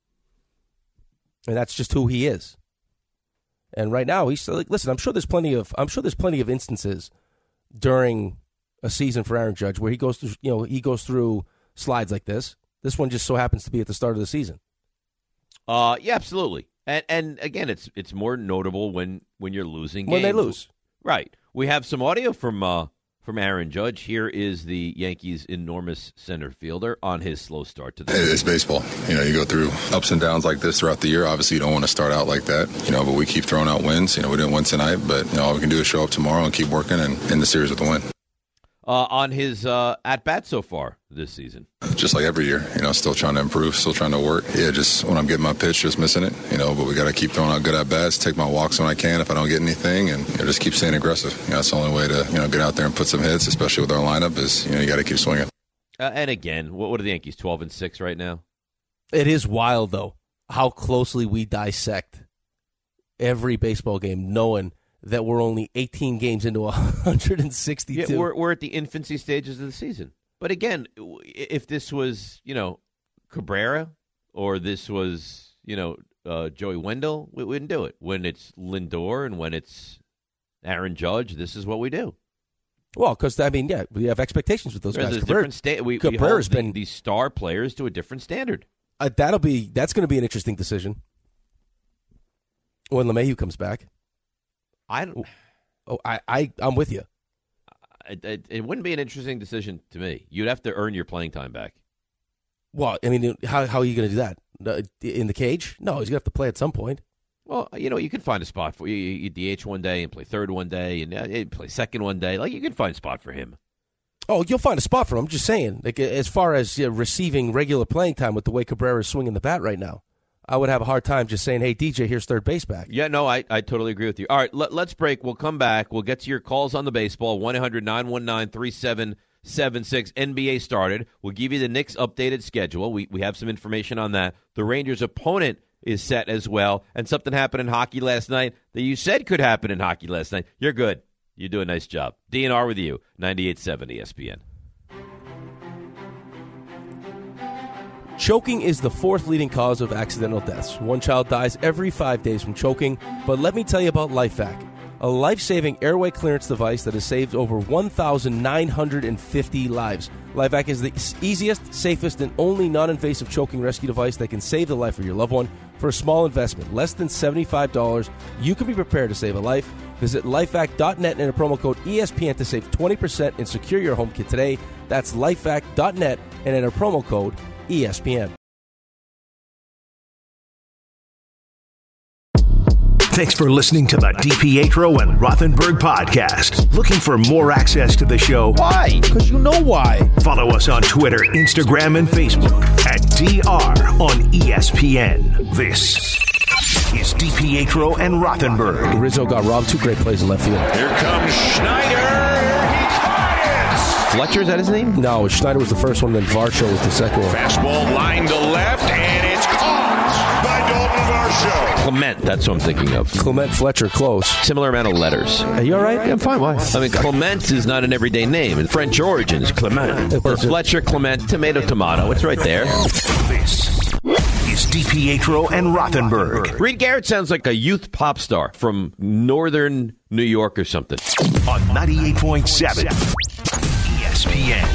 And that's just who he is. And right now, he's like, listen, I'm sure there's plenty of I'm sure there's plenty of instances during a season for Aaron Judge where he goes through, you know, he goes through slides like this. This one just so happens to be at the start of the season. Uh, yeah, absolutely. And and again, it's it's more notable when, when you're losing games. When they lose. Right. We have some audio from uh, from Aaron Judge. Here is the Yankees' enormous center fielder on his slow start to the season. It's baseball. You know, you go through ups and downs like this throughout the year. Obviously, you don't want to start out like that, you know, but we keep throwing out wins. You know, we didn't win tonight, but, you know, all we can do is show up tomorrow and keep working and end the series with a win. Uh, on his uh, at-bat so far this season? Just like every year, you know, still trying to improve, still trying to work. Yeah, just when I'm getting my pitch, just missing it, you know, but we got to keep throwing out good at-bats, take my walks when I can if I don't get anything, and, you know, just keep staying aggressive. You know, that's the only way to, you know, get out there and put some hits, especially with our lineup, is, you know, you got to keep swinging. Uh, and again, what, what are the Yankees, twelve and six right now? It is wild, though. how closely we dissect every baseball game, knowing that we're only eighteen games into one hundred sixty-two. Yeah, we're, we're at the infancy stages of the season. But again, if this was, you know, Cabrera or this was, you know, uh, Joey Wendell, we wouldn't do it. When it's Lindor and when it's Aaron Judge, this is what we do. Well, because, I mean, yeah, we have expectations with those There's guys. a Cabrera, different sta- we, we Cabrera's hold the, been these star players to a different standard. Uh, that'll be that's going to be an interesting decision when LeMahieu comes back. I don't. Oh, I, I I'm with you. It, it, it wouldn't be an interesting decision to me. You'd have to earn your playing time back. Well, I mean, how how are you going to do that? Uh, in the cage? No, he's going to have to play at some point. Well, you know, you could find a spot for you. You D H one day and play third one day, and uh, play second one day. Like you can find a spot for him. Oh, you'll find a spot for him. I'm just saying, like as far as you know, receiving regular playing time with the way Cabrera is swinging the bat right now, I would have a hard time just saying, hey, D J, here's third base back. Yeah, no, I, I totally agree with you. All right, let, let's break. We'll come back. We'll get to your calls on the baseball. one eight hundred nine one nine three seven seven six. N B A started. We'll give you the Knicks' updated schedule. We, we have some information on that. The Rangers' opponent is set as well. And something happened in hockey last night that you said could happen in hockey last night. You're good. You do a nice job. D N R with you, ninety-eight point seven E S P N. Choking is the fourth leading cause of accidental deaths. One child dies every five days from choking. But let me tell you about LifeVac, a life-saving airway clearance device that has saved over one thousand nine hundred fifty lives. LifeVac is the easiest, safest, and only non-invasive choking rescue device that can save the life of your loved one. For a small investment, less than seventy-five dollars, you can be prepared to save a life. Visit lifevac dot net and enter promo code E S P N to save twenty percent and secure your home kit today. That's lifevac dot net and enter promo code E S P N. Thanks for listening to the DiPietro and Rothenberg podcast. Looking for more access to the show? Why? Because you know why. Follow us on Twitter, Instagram, and Facebook at D R on E S P N. This is DiPietro and Rothenberg. Rizzo got robbed. Two great plays in left field. Here comes Schneider. He caught it. Fletcher, is that his name? No, Schneider was the first one, then Varsho was the second one. Fastball line to left, and it's caught by Dalton Varsho. Clement, that's what I'm thinking of. Clement Fletcher, close. Similar amount of letters. Are you all right? Yeah, I'm fine. Why? I mean, Clement is not an everyday name. In French origins, Clement. Or Fletcher, Clement, tomato, tomato. It's right there. This is DiPietro and Rothenberg. Reed Garrett sounds like a youth pop star from northern New York or something. On ninety-eight point seven E S P N.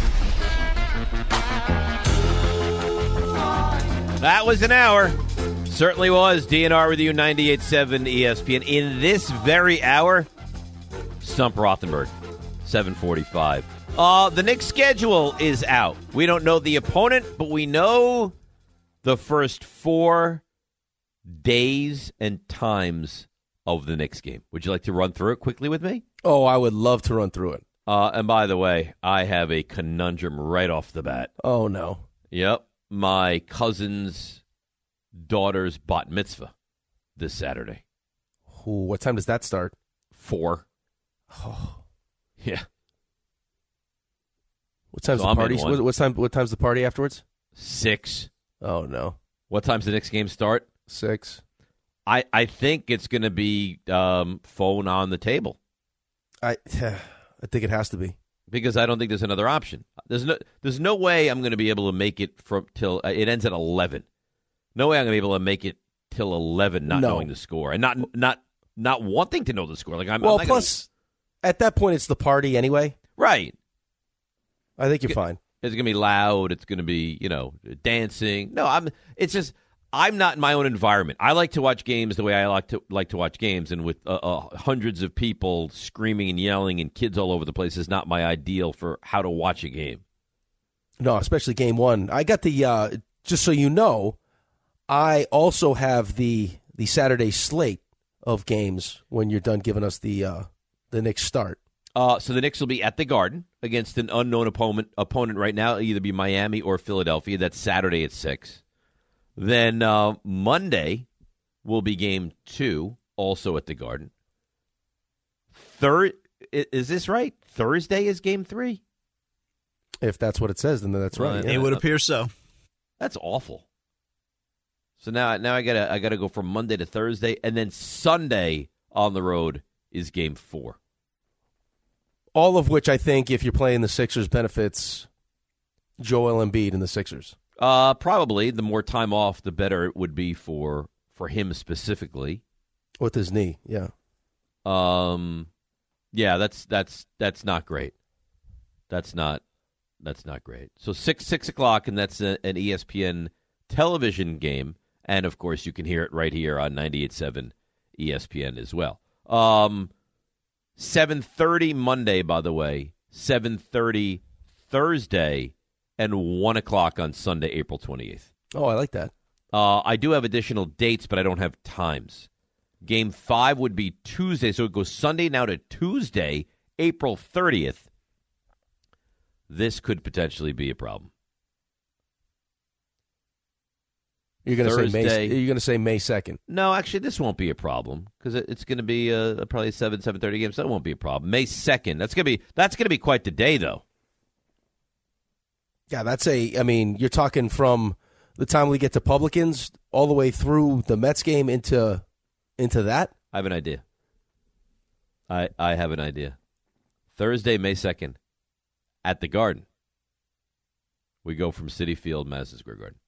That was an hour. Certainly was. D N R with you, ninety-eight point seven E S P N. In this very hour, Stump Rothenberg, seven forty-five. Uh, the Knicks' schedule is out. We don't know the opponent, but we know the first four days and times of the Knicks game. Would you like to run through it quickly with me? Oh, I would love to run through it. Uh, and by the way, I have a conundrum right off the bat. Oh, no. Yep. My cousin's daughter's bat mitzvah this Saturday. Ooh, what time does that start? Four. Oh. Yeah. What time's So the I'm party? in one. What, what time? What time's the party afterwards? Six. Oh no. What time's the Knicks game start? Six. I, I think it's going to be um, phone on the table. I I think it has to be. Because I don't think there's another option. There's no there's no way I'm going to be able to make it from till uh, it ends at eleven. No way I'm going to be able to make it till eleven, not No. knowing the score and not not not wanting to know the score. Like I'm Well, I'm not plus at that point it's the party anyway. gonna, right. I think you're fine. It's going to be loud. It's going to be, you know, dancing. No, I'm. It's just I'm not in my own environment. I like to watch games the way I like to like to watch games, and with uh, uh, hundreds of people screaming and yelling and kids all over the place is not my ideal for how to watch a game. No, especially game one. I got the uh, just so you know, I also have the the Saturday slate of games when you're done giving us the uh, the Knicks start. Uh, so the Knicks will be at the Garden against an unknown opponent. Opponent right now, It'll either be Miami or Philadelphia. That's Saturday at six. Then uh, Monday will be game two, also at the Garden. Third, is this right? Thursday is game three. If that's what it says, then that's right. Well, yeah. It would appear so. That's awful. So now, now I gotta I gotta go from Monday to Thursday, and then Sunday on the road is game four. All of which I think, if you're playing the Sixers, benefits Joel Embiid and the Sixers. Uh, probably the more time off, the better it would be for for him specifically. With his knee, yeah. Um, yeah, that's that's that's not great. That's not that's not great. So six six o'clock, and that's a, an E S P N television game, and of course you can hear it right here on ninety-eight point seven E S P N as well. Um, seven thirty Monday, by the way, seven thirty Thursday, and one o'clock on Sunday, April twenty-eighth. Oh, I like that. Uh, I do have additional dates, but I don't have times. Game five would be Tuesday, so it goes Sunday now to Tuesday, April thirtieth. This could potentially be a problem. You're going to say Thursday- May. You're going to say May second. No, actually, this won't be a problem because it, it's going to be a, probably a seven seven thirty game, so that won't be a problem. May second. That's going to be that's going to be quite the day, though. Yeah, that's a. I mean, you're talking from the time we get to Publicans all the way through the Mets game into into that. I have an idea. I I have an idea. Thursday, May second, at the Garden. We go from Citi Field, Madison Square Garden.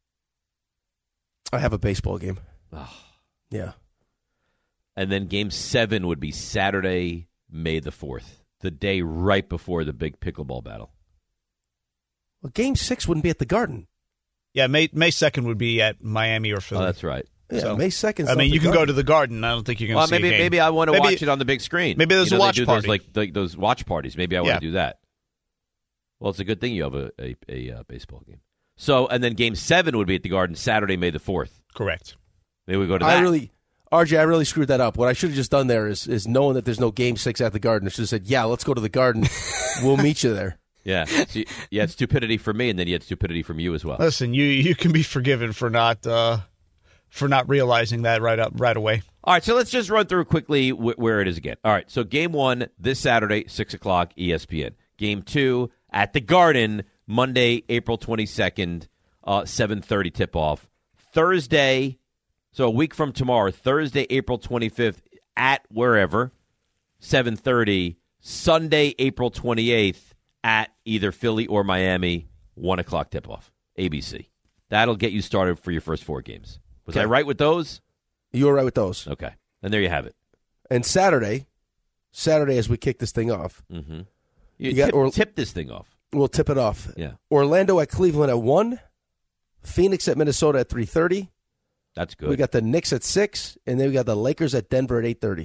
I have a baseball game. Oh. Yeah. And then game seven would be Saturday, May the fourth, the day right before the big pickleball battle. Well, game six wouldn't be at the Garden. Yeah, May May second would be at Miami or Philly. Oh, that's right. Yeah, So, May second. I mean, you can go to the Garden. I don't think you're going to Well, see maybe a game. maybe I want to Maybe- watch it on the big screen. Maybe there's You know, a watch they do party. Those, like, like those watch parties. Maybe I want Yeah. to do that. Well, it's a good thing you have a, a, a uh, baseball game. So, and then game seven would be at the Garden Saturday, May the fourth. Correct. Maybe we go to that. I really, R J, I really screwed that up. What I should have just done there is is knowing that there's no game six at the Garden. I should have said, yeah, let's go to the Garden. We'll meet you there. Yeah. So you, you had stupidity from me, and then you had stupidity from you as well. Listen, you you can be forgiven for not uh, for not realizing that right up right away. All right, so let's just run through quickly wh- where it is again. All right, so game one this Saturday, six o'clock, E S P N. Game two at the Garden, Monday, April twenty-second, uh, seven thirty tip-off. Thursday, so a week from tomorrow, Thursday, April twenty-fifth, at wherever, seven thirty. Sunday, April twenty-eighth, at either Philly or Miami, one o'clock tip-off, A B C. That'll get you started for your first four games. Was Okay. I right with those? You were right with those. Okay. And there you have it. And Saturday, Saturday as we kick this thing off, Mm-hmm. You, You got tip, or- tip this thing off. we'll tip it off. Yeah. Orlando at Cleveland at one, Phoenix at Minnesota at three thirty. That's good. We got the Knicks at six, and then we got the Lakers at Denver at eight thirty.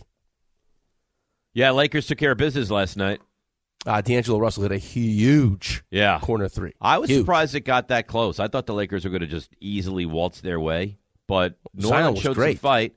yeah, Lakers took care of business last night. Uh, D'Angelo Russell hit a huge Yeah. corner three. I was Huge. surprised it got that close. I thought the Lakers were going to just easily waltz their way, but New Zion Orleans was showed great. some fight.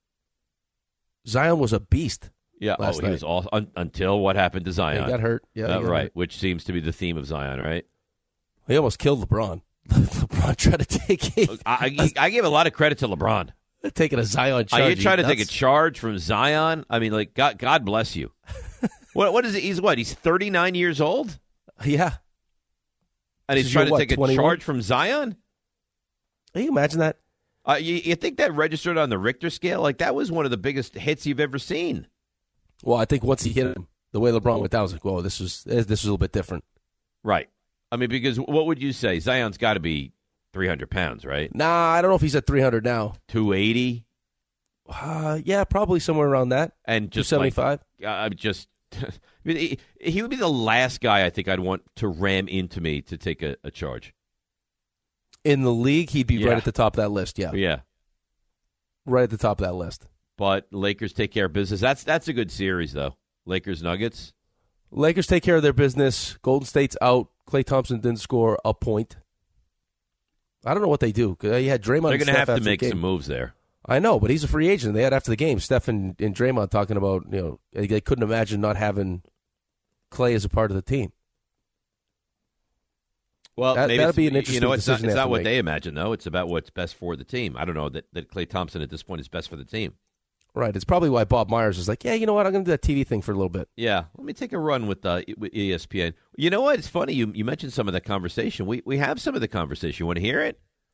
Zion was a beast. Yeah, oh, last he was night. all un, until what happened to Zion. He got hurt. Yeah, he Uh, got right, hurt. which seems to be the theme of Zion, right? He almost killed LeBron. LeBron tried to take a, I, I, I gave a lot of credit to LeBron. taking a Zion charge. Are you trying to take a Nuts. charge from Zion? I mean, like, God, God bless you. what, what is it? He's what? He's thirty-nine years old? Yeah. And he's This is trying your, to what, take a twenty-one? charge from Zion? Can you imagine that? Uh, you, you think that registered on the Richter scale? Like, that was one of the biggest hits you've ever seen. Well, I think once he hit him, the way LeBron went down, I was like, whoa, this was, this was a little bit different. Right. I mean, because what would you say? Zion's got to be three hundred pounds, right? Nah, I don't know if he's at three hundred now. two eighty? Uh, yeah, probably somewhere around that. And just two seventy-five? Like, uh, just, I mean, he, he would be the last guy I think I'd want to ram into me to take a, a charge. In the league, he'd be Yeah. right at the top of that list, yeah. Yeah. Right at the top of that list. But Lakers take care of business. That's that's a good series, though. Lakers Nuggets. Lakers take care of their business. Golden State's out. Klay Thompson didn't score a point. I don't know what they do. You had Draymond. They're going to have to make some moves there. I know, but he's a free agent. They had after the game, Steph and, and Draymond talking about, you know, they couldn't imagine not having Klay as a part of the team. Well, that, maybe that'd it's- be an interesting You know, it's not, decision. it's they have not to what make. they imagine, though. It's about what's best for the team. I don't know that, that Klay Thompson at this point is best for the team. Right. It's probably why Bob Myers is like, yeah, you know what? I'm going to do that T V thing for a little bit. Yeah, let me take a run with, uh, with E S P N. You know what? It's funny. You you mentioned some of the conversation. We we have some of the conversation. You want to hear it?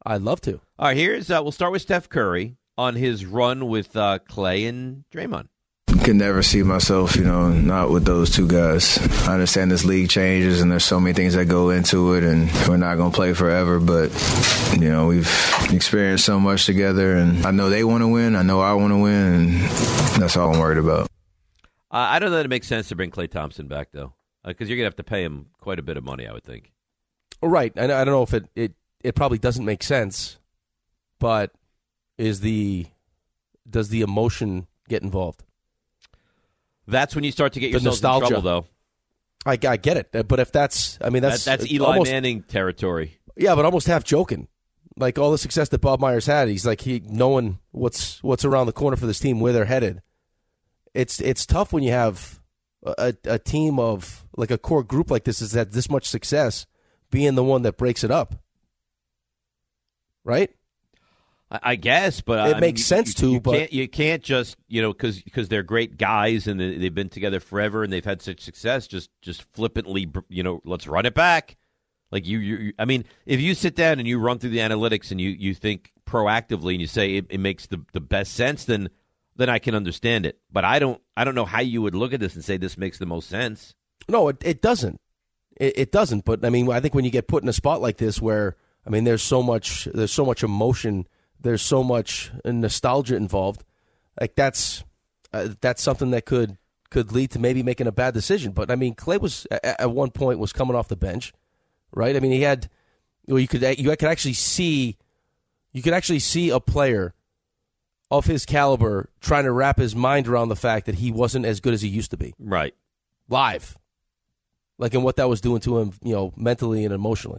I'd love to. All right, here's uh, we'll start with Steph Curry on his run with uh, Clay and Draymond. Could never see myself, you know, not with those two guys. I understand this league changes and there's so many things that go into it, and we're not going to play forever, but, you know, we've experienced so much together, and I know they want to win, I know I want to win, and that's all I'm worried about. Uh, I don't know that it makes sense to bring Klay Thompson back, though, because uh, you're going to have to pay him quite a bit of money, I would think. Right. I, I don't know if it, it, it probably doesn't make sense, but is the does the emotion get involved? That's when you start to get the yourself nostalgia. in trouble, though. I, I get it, but if that's, I mean, that's that, that's Eli almost, Manning territory. Yeah, but almost half joking. Like all the success that Bob Myers had, he's like he knowing what's what's around the corner for this team, where they're headed. It's it's tough when you have a, a team of like a core group like this is had this much success, being the one that breaks it up, right? I guess, but it I makes mean, sense you, to. You but can't, you can't just you know because because they're great guys and they've been together forever and they've had such success. Just just flippantly, you know, let's run it back. Like you, you, I mean, if you sit down and you run through the analytics and you, you think proactively and you say it, it makes the, the best sense, then then I can understand it. But I don't I don't know how you would look at this and say this makes the most sense. No, it it doesn't. It, it doesn't. But I mean, I think when you get put in a spot like this, where I mean, there's so much there's so much emotion. There's so much nostalgia involved. Like that's uh, that's something that could could lead to maybe making a bad decision. But I mean, Clay was at, at one point was coming off the bench, right? I mean, he had well, you could you could actually see you could actually see a player of his caliber trying to wrap his mind around the fact that he wasn't as good as he used to be. Right, live, like and what that was doing to him, you know, mentally and emotionally.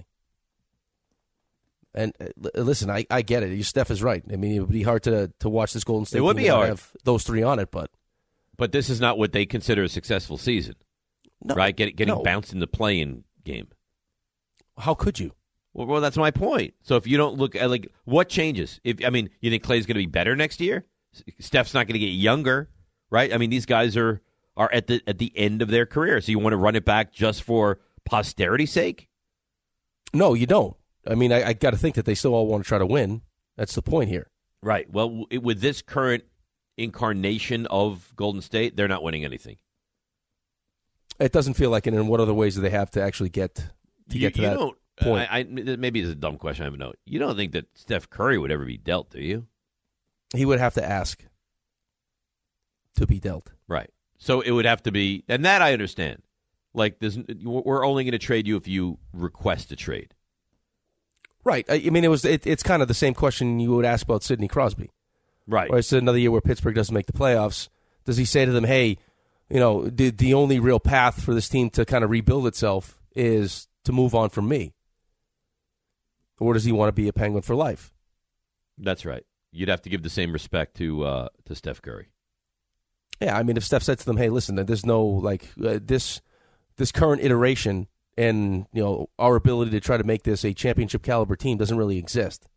And uh, listen, I, I get it. Steph is right. I mean, it would be hard to to watch this Golden State. It would be hard. Have those three on it, but but this is not what they consider a successful season, no, right? Get, getting no. bounced in the play-in game. How could you? Well, well, that's my point. So if you don't look at like what changes, if I mean, you think Clay's going to be better next year? Steph's not going to get younger, right? I mean, these guys are are at the at the end of their career. So you want to run it back just for posterity's sake? No, you don't. I mean, I, I got to think that they still all want to try to win. That's the point here. Right. Well, w- with this current incarnation of Golden State, they're not winning anything. It doesn't feel like it. And what other ways do they have to actually get to you, get to you that don't, point? I, I, maybe it's a dumb question. I don't know. You don't think that Steph Curry would ever be dealt, do you? He would have to ask to be dealt. Right. So it would have to be, and that I understand. Like, there's, we're only going to trade you if you request a trade. Right. I mean, it was. It, it's kind of the same question you would ask about Sidney Crosby. Right. Or it's another year where Pittsburgh doesn't make the playoffs. Does he say to them, hey, you know, the, the only real path for this team to kind of rebuild itself is to move on from me? Or does he want to be a Penguin for life? That's right. You'd have to give the same respect to uh, to Steph Curry. Yeah, I mean, if Steph said to them, hey, listen, there's no, like, uh, this this current iteration and, you know, our ability to try to make this a championship caliber team doesn't really exist.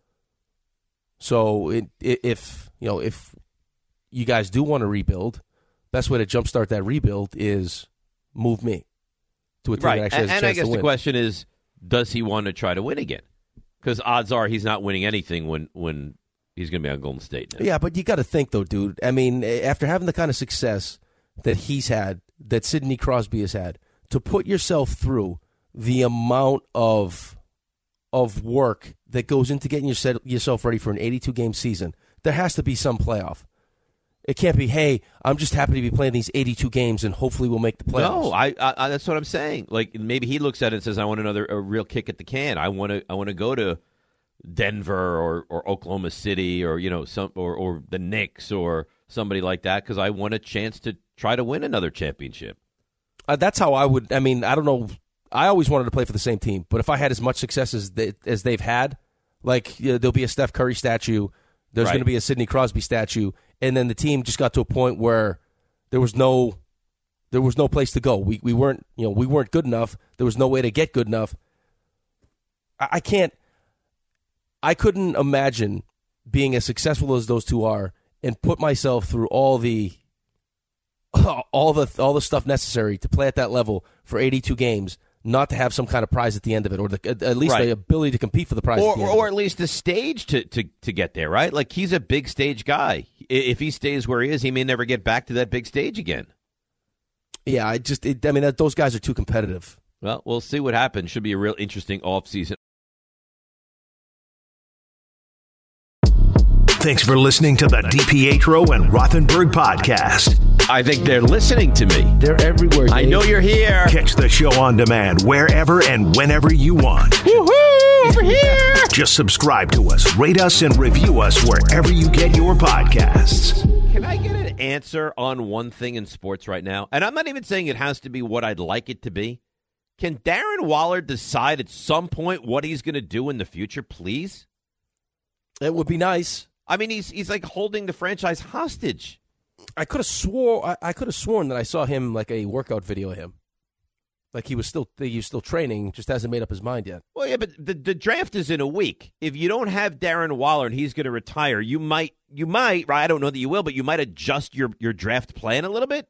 So it, it, if, you know, if you guys do want to rebuild, best way to jumpstart that rebuild is move me to a team right. that actually and, has a and chance I guess to the win. question is, does he want to try to win again? Because odds are he's not winning anything when, when he's going to be on Golden State now. Yeah, but you got to think, though, dude. I mean, after having the kind of success that he's had, that Sidney Crosby has had, to put yourself through the amount of of work that goes into getting your, yourself ready for an eighty-two game season, there has to be some playoff. It can't be, hey, I'm just happy to be playing these eighty-two games and hopefully we'll make the playoffs. No, I, I that's what I'm saying. Like maybe he looks at it and says, I want another a real kick at the can. I want to I want to go to Denver or, or Oklahoma City or you know some or, or the Knicks or somebody like that because I want a chance to try to win another championship. Uh, that's how I would. I mean, I don't know. I always wanted to play for the same team, but if I had as much success as they, as they've had, like you know, there'll be a Steph Curry statue, there's Right. going to be a Sidney Crosby statue, and then the team just got to a point where there was no, there was no place to go. We we weren't you know we weren't good enough. There was no way to get good enough. I, I can't. I couldn't imagine being as successful as those two are and put myself through all the. all the all the stuff necessary to play at that level for eighty-two games, not to have some kind of prize at the end of it, or the, at least Right. the ability to compete for the prize Or, at the end or of at least the stage to, to, to get there, right? Like, he's a big stage guy. I- If he stays where he is, he may never get back to that big stage again. it. Yeah, I just, it, I mean, that, those guys are too competitive. Well, we'll see what happens. Should be a real interesting offseason. Thanks for listening to the DiPietro and Rothenberg podcast. I think they're listening to me. They're everywhere. I Dave. know you're here. Catch the show on demand wherever and whenever you want. Woohoo! Over here! Just subscribe to us, rate us, and review us wherever you get your podcasts. Can I get an answer on one thing in sports right now? And I'm not even saying it has to be what I'd like it to be. Can Darren Waller decide at some point what he's going to do in the future, please? It would be nice. I mean, he's he's like holding the franchise hostage. I could have swore I, I could have sworn that I saw him like a workout video of him, like he was still he was still training, just hasn't made up his mind yet. Well, yeah, but the, the draft is in a week. If you don't have Darren Waller and he's going to retire, you might you might right. I don't know that you will, but you might adjust your, your draft plan a little bit.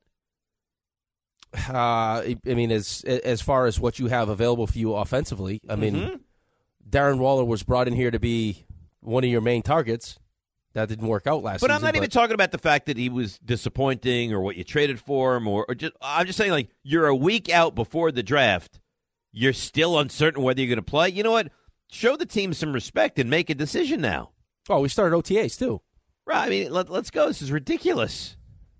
Uh, I I mean, as as far as what you have available for you offensively, I mean, Mhm. Darren Waller was brought in here to be one of your main targets. That didn't work out last But season. I'm not even talking about the fact that he was disappointing or what you traded for him, or, or just I'm just saying, like, you're a week out before the draft. You're still uncertain whether you're going to play. You know what? Show the team some respect and make a decision now. Oh, we started O T As too. Right. I mean, let, let's go. This is ridiculous.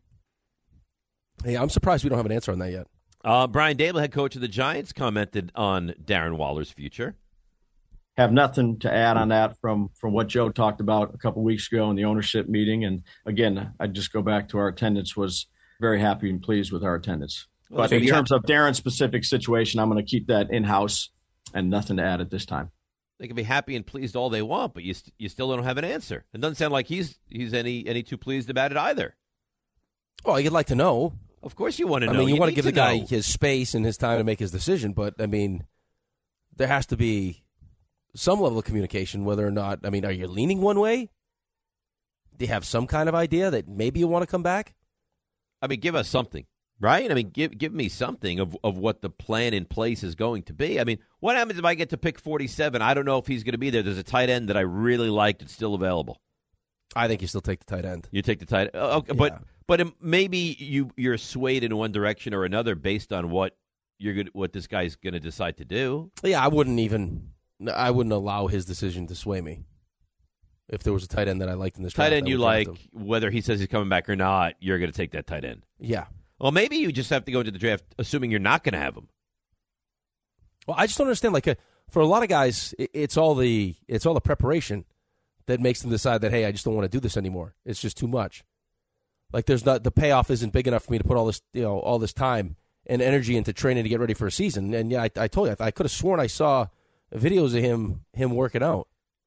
Hey, I'm surprised we don't have an answer on that yet. Uh, Brian Dable, head coach of the Giants, commented on Darren Waller's future. Have nothing to add on that from from what Joe talked about a couple weeks ago in the ownership meeting. And again, I just go back to our attendance was very happy and pleased with our attendance. Well, but so in you terms of Darren's specific situation, I'm going to keep that in-house and nothing to add at this time. They can be happy and pleased all they want, but you st- you still don't have an answer. It doesn't sound like he's he's any any too pleased about it either. Well, you'd like to know. Of course you want to I know. mean, you, want to need give the guy know. his space and his time to make his decision, but, I mean, there has to be some level of communication, whether or not, I mean, are you leaning one way? Do you have some kind of idea that maybe you want to come back? I mean, give us something, right? I mean, give give me something of, of what the plan in place is going to be. I mean, what happens if I get to pick forty-seven? I don't know if he's going to be there. There's a tight end that I really like that's still available. I think you still take the tight end. You take the tight end. Okay, Yeah. but but it- maybe you you're swayed in one direction or another based on what you're good, what this guy's going to decide to do. Yeah, I wouldn't even, I wouldn't allow his decision to sway me. If there was a tight end that I liked in this draft, Tight end I you would draft like, him. whether he says he's coming back or not, you're going to take that tight end. Yeah. Well, maybe you just have to go into the draft assuming you're not going to have him. Well, I just don't understand. Like, uh, for a lot of guys, it, it's all the it's all the preparation that makes them decide that, hey, I just don't want to do this anymore. It's just too much. Like, there's not the payoff isn't big enough for me to put all this you know all this time and energy into training to get ready for a season. And yeah, I, I told you, I, I could have sworn I saw videos of him him working out.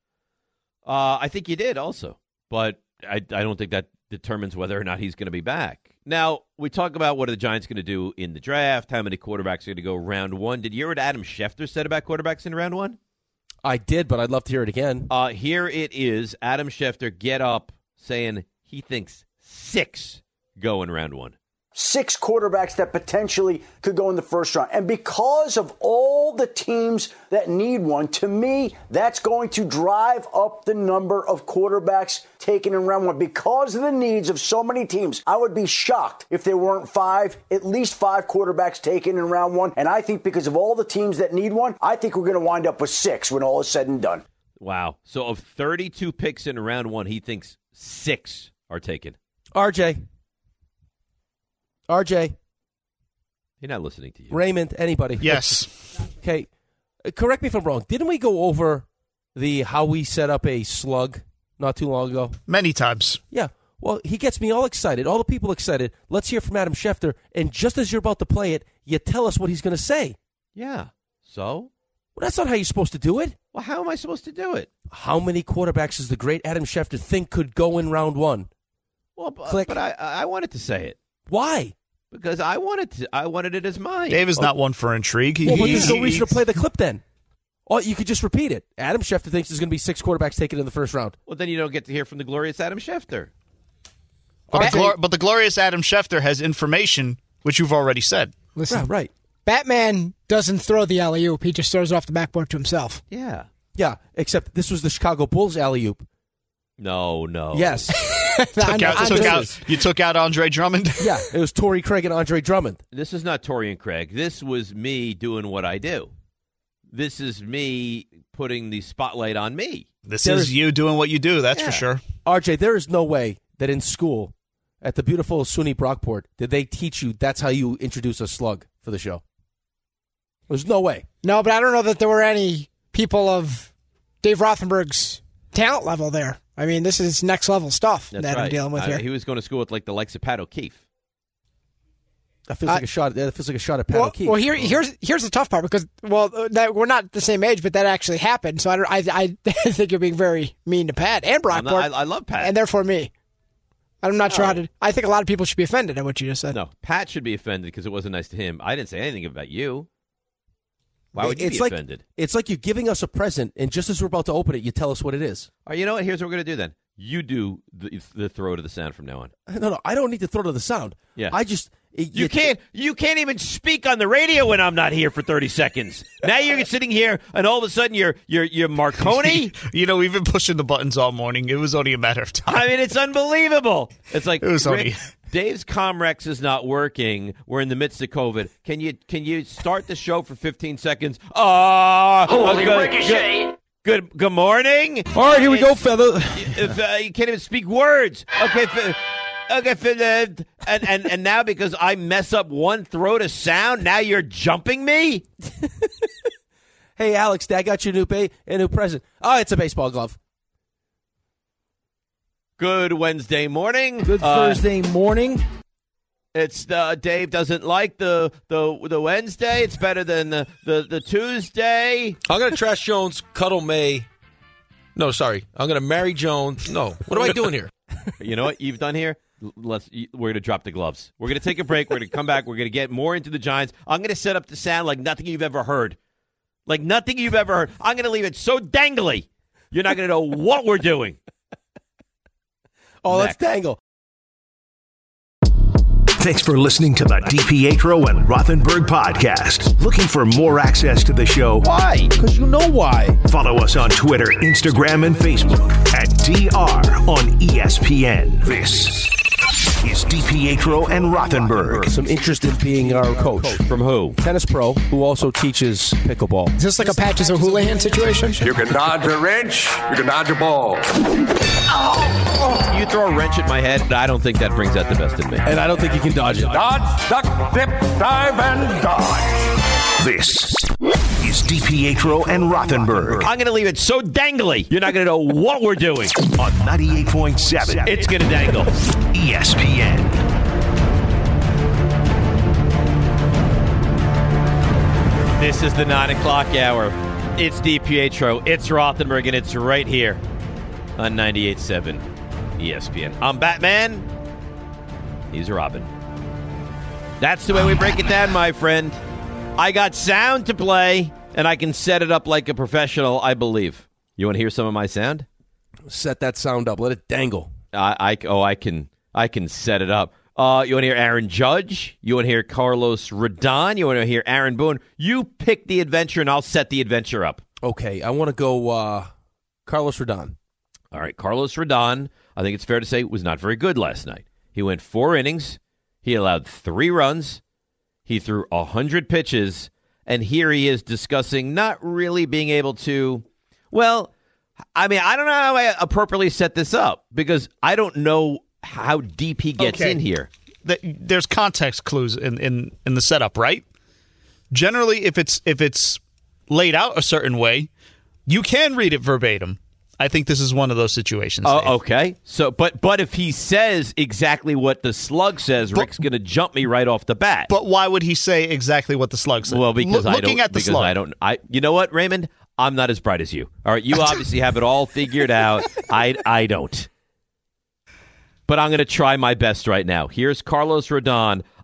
Uh, I think you did also, but I, I don't think that determines whether or not he's going to be back. Now, we talk about what are the Giants going to do in the draft, how many quarterbacks are going to go round one. Did you hear what Adam Schefter said about quarterbacks in round one? I did, but I'd love to hear it again. Uh, here it is. Adam Schefter get up saying he thinks six go in round one. Six quarterbacks that potentially could go in the first round. And because of all the teams that need one, to me, that's going to drive up the number of quarterbacks taken in round one. Because of the needs of so many teams, I would be shocked if there weren't five, at least five quarterbacks taken in round one. And I think because of all the teams that need one, I think we're going to wind up with six when all is said and done. Wow. So of thirty-two picks in round one, he thinks six are taken. R J. R J. He's not listening to you. Raymond, anybody. Yes. Okay. Uh, Correct me if I'm wrong. Didn't we go over the how we set up a slug not too long ago? Many times. Yeah. Well, he gets me all excited, all the people excited. Let's hear from Adam Schefter. And just as you're about to play it, you tell us what he's going to say. Yeah. So? Well, that's not how you're supposed to do it. Well, how am I supposed to do it? How many quarterbacks does the great Adam Schefter think could go in round one? Well, but, Click. but I, I wanted to say it. Why? Because I wanted to. I wanted it as mine. Dave is not one for intrigue. He, Well, but he- there's no he- reason to play the clip then. Oh, you could just repeat it. Adam Schefter thinks there's going to be six quarterbacks taken in the first round. Well, then you don't get to hear from the glorious Adam Schefter. But the, glor- but the glorious Adam Schefter has information which you've already said. Listen, Yeah, right. Batman doesn't throw the alley-oop. He just throws it off the backboard to himself. Yeah. Yeah, except this was the Chicago Bulls alley-oop. No, no. Yes. took out, took out, you took out Andre Drummond? Yeah, it was Torrey Craig and Andre Drummond. This is not Torrey and Craig. This was me doing what I do. This is me putting the spotlight on me. This There is, is- you doing what you do, that's Yeah. for sure. R J, there is no way that in school, at the beautiful SUNY Brockport, did they teach you that's how you introduce a slug for the show. There's no way. No, but I don't know that there were any people of Dave Rothenberg's talent level there. I mean, this is next level stuff That's that right. I'm dealing with I- here. He was going to school with like the likes of Pat O'Keefe. That feels Uh, like a shot. That feels like a shot at Pat Well, O'Keefe. well, here, here's here's the tough part because well, uh, that we're not the same age, but that actually happened. So I don't, I, I think you're being very mean to Pat and I'm Brockport, not- I, I love Pat. and therefore me. I'm not sure No. how to. I think a lot of people should be offended at what you just said. No, Pat should be offended because it wasn't nice to him. I didn't say anything about you. Why would you it's be like, offended? It's like you're giving us a present, and just as we're about to open it, you tell us what it is. Oh, you know what? Here's what we're going to do then. You do the, the throw to the sound from now on. No, no, I don't need to throw to the sound. Yeah. I just it- You can't. You can't even speak on the radio when I'm not here for thirty seconds. Now you're sitting here, and all of a sudden you're you're you're Marconi. You know, we've been pushing the buttons all morning. It was only a matter of time. I mean, it's unbelievable. It's like It was Rick, only- Dave's Comrex is not working. We're in the midst of COVID. Can you can you start the show for fifteen seconds? Oh, Holy good, ricochet. Good, good, good morning. All right, here we go, feather. If, uh, you can't even speak words. Okay, f- okay, f- uh, and, and and now because I mess up one throw to sound, now you're jumping me. Hey, Alex, Dad got you a new ba- a new present. Oh, it's a baseball glove. Good Wednesday morning. Good Uh, Thursday morning. It's uh, Dave doesn't like the, the the Wednesday. It's better than the, the, the Tuesday. I'm going to trash Jones, cuddle May. No, sorry. I'm going to marry Jones. No. What am I doing here? You know what you've done here? L- Let's. We're going to drop the gloves. We're going to take a break. We're going to come back. We're going to get more into the Giants. I'm going to set up the sound like nothing you've ever heard. Like nothing you've ever heard. I'm going to leave it so dangly. You're not going to know what we're doing. Oh, Next. let's dangle. Thanks for listening to the DiPietro and Rothenberg podcast. Looking for more access to the show? Why? Because you know why. Follow us on Twitter, Instagram, and Facebook at D R on E S P N. This is DiPietro and Rothenberg. Some interest in being our coach. From who? Tennis pro, who also teaches pickleball. Is this like a Patches O'Houlihan situation? You can dodge a wrench, you can dodge a ball. You throw a wrench at my head, and I don't think that brings out the best in me. And I don't think you can dodge it. Dodge, duck, dip, dive, and dodge. This is DiPietro and Rothenberg I'm going to leave it so dangly. You're not going to know what we're doing. on ninety-eight point seven It's going to dangle. E S P N. This is the nine o'clock hour. It's DiPietro, it's Rothenberg, and it's right here on ninety-eight point seven E S P N. I'm Batman. He's Robin. That's the way we break it down, my friend. I got sound to play, and I can set it up like a professional, I believe. You want to hear some of my sound? Set that sound up. Let it dangle. I, I oh, I can, I can set it up. Uh, you want to hear Aaron Judge? You want to hear Carlos Rodon? You want to hear Aaron Boone? You pick the adventure, and I'll set the adventure up. Okay, I want to go uh, Carlos Rodon. All right, Carlos Rodon, I think it's fair to say, was not very good last night. He went four innings. He allowed three runs. He threw one hundred pitches. And here he is discussing not really being able to, well, I mean, I don't know how I appropriately set this up because I don't know how deep he gets Okay. in here. The- There's context clues in, in, in the setup, right? Generally, if it's if it's laid out a certain way, you can read it verbatim. I think this is one of those situations. Dave. Oh, okay. So, but but if he says exactly what the slug says, Rick's going to jump me right off the bat. But why would he say exactly what the slug said? Well, because Lo- I looking don't. at the because slug, I don't. I. You know what, Raymond? I'm not as bright as you. All right, you obviously have it all figured out. I. I don't. But I'm going to try my best right now. Here's Carlos Rodon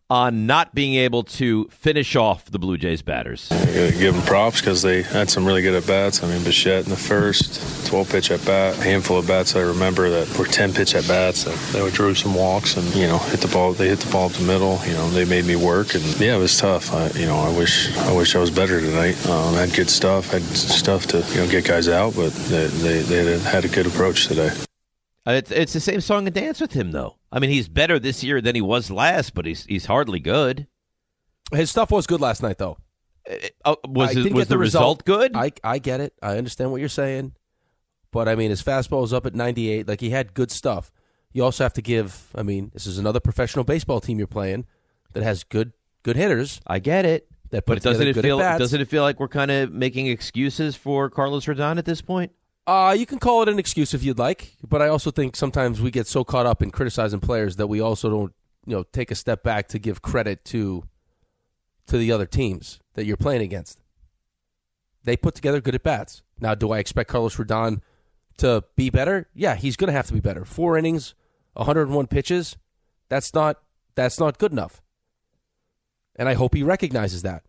on not being able to finish off the Blue Jays batters. I gotta give them props because they had some really good at-bats. I mean, Bichette in the first, twelve-pitch at-bat, a handful of bats I remember that were ten-pitch at-bats that they drew some walks and, you know, hit the ball. They hit the ball up the middle. You know, they made me work, and yeah, it was tough. I, you know, I wish I wish I was better tonight. Um, I had good stuff, had stuff to, you know, get guys out, but they, they, they had a good approach today. It's it's the same song and dance with him, though. I mean, he's better this year than he was last, but he's he's hardly good. His stuff was good last night, though. Uh, was it, was the, the result, result good? I I get it. I understand what you're saying, but I mean, his fastball is up at ninety-eight. Like, he had good stuff. You also have to give. I mean, this is another professional baseball team you're playing that has good good hitters. I get it, that but doesn't it feel doesn't it feel like we're kind of making excuses for Carlos Rodon at this point? Uh, you can call it an excuse if you'd like, but I also think sometimes we get so caught up in criticizing players that we also don't, you know, take a step back to give credit to to the other teams that you're playing against. They put together good at-bats. Now, do I expect Carlos Rodon to be better? Yeah, he's going to have to be better. Four innings, one hundred one pitches, that's not that's not good enough. And I hope he recognizes that.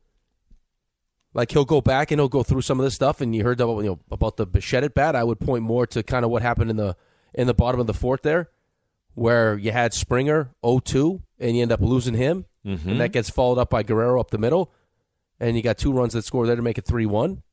Like, he'll go back and he'll go through some of this stuff, and you heard about, you know, about the Bichette at bat. I would point more to kind of what happened in the in the bottom of the fourth there, where you had Springer oh two, and you end up losing him, mm-hmm. and that gets followed up by Guerrero up the middle, and you got two runs that score there to make it three one.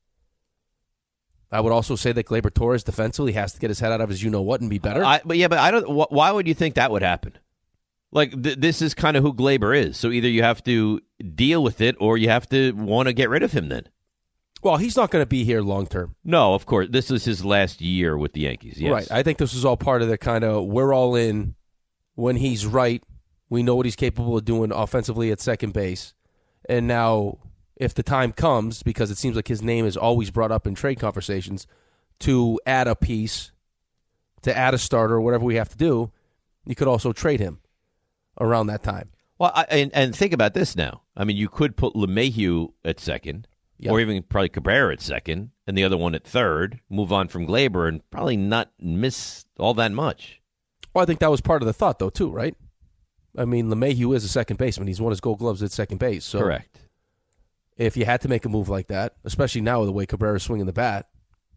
I would also say that Gleyber Torres defensively has to get his head out of his you-know-what and be better. I, but yeah, but I don't. Wh- why would you think that would happen? Like, th- this is kind of who Gleyber is. So either you have to deal with it or you have to want to get rid of him then. Well, he's not going to be here long term. No, of course. This is his last year with the Yankees. Yes. Right. I think this is all part of the kind of we're all in when he's right. We know what he's capable of doing offensively at second base. And now, if the time comes, because it seems like his name is always brought up in trade conversations, to add a piece, to add a starter, whatever we have to do, you could also trade him around that time. Well, I, and, and think about this now. I mean, you could put LeMahieu at second, yep. or even probably Cabrera at second, and the other one at third, move on from Gleyber, and probably not miss all that much. Well, I think that was part of the thought, though, too, right? I mean, LeMahieu is a second baseman. He's won his Gold Gloves at second base. So correct. If you had to make a move like that, especially now with the way Cabrera's swinging the bat,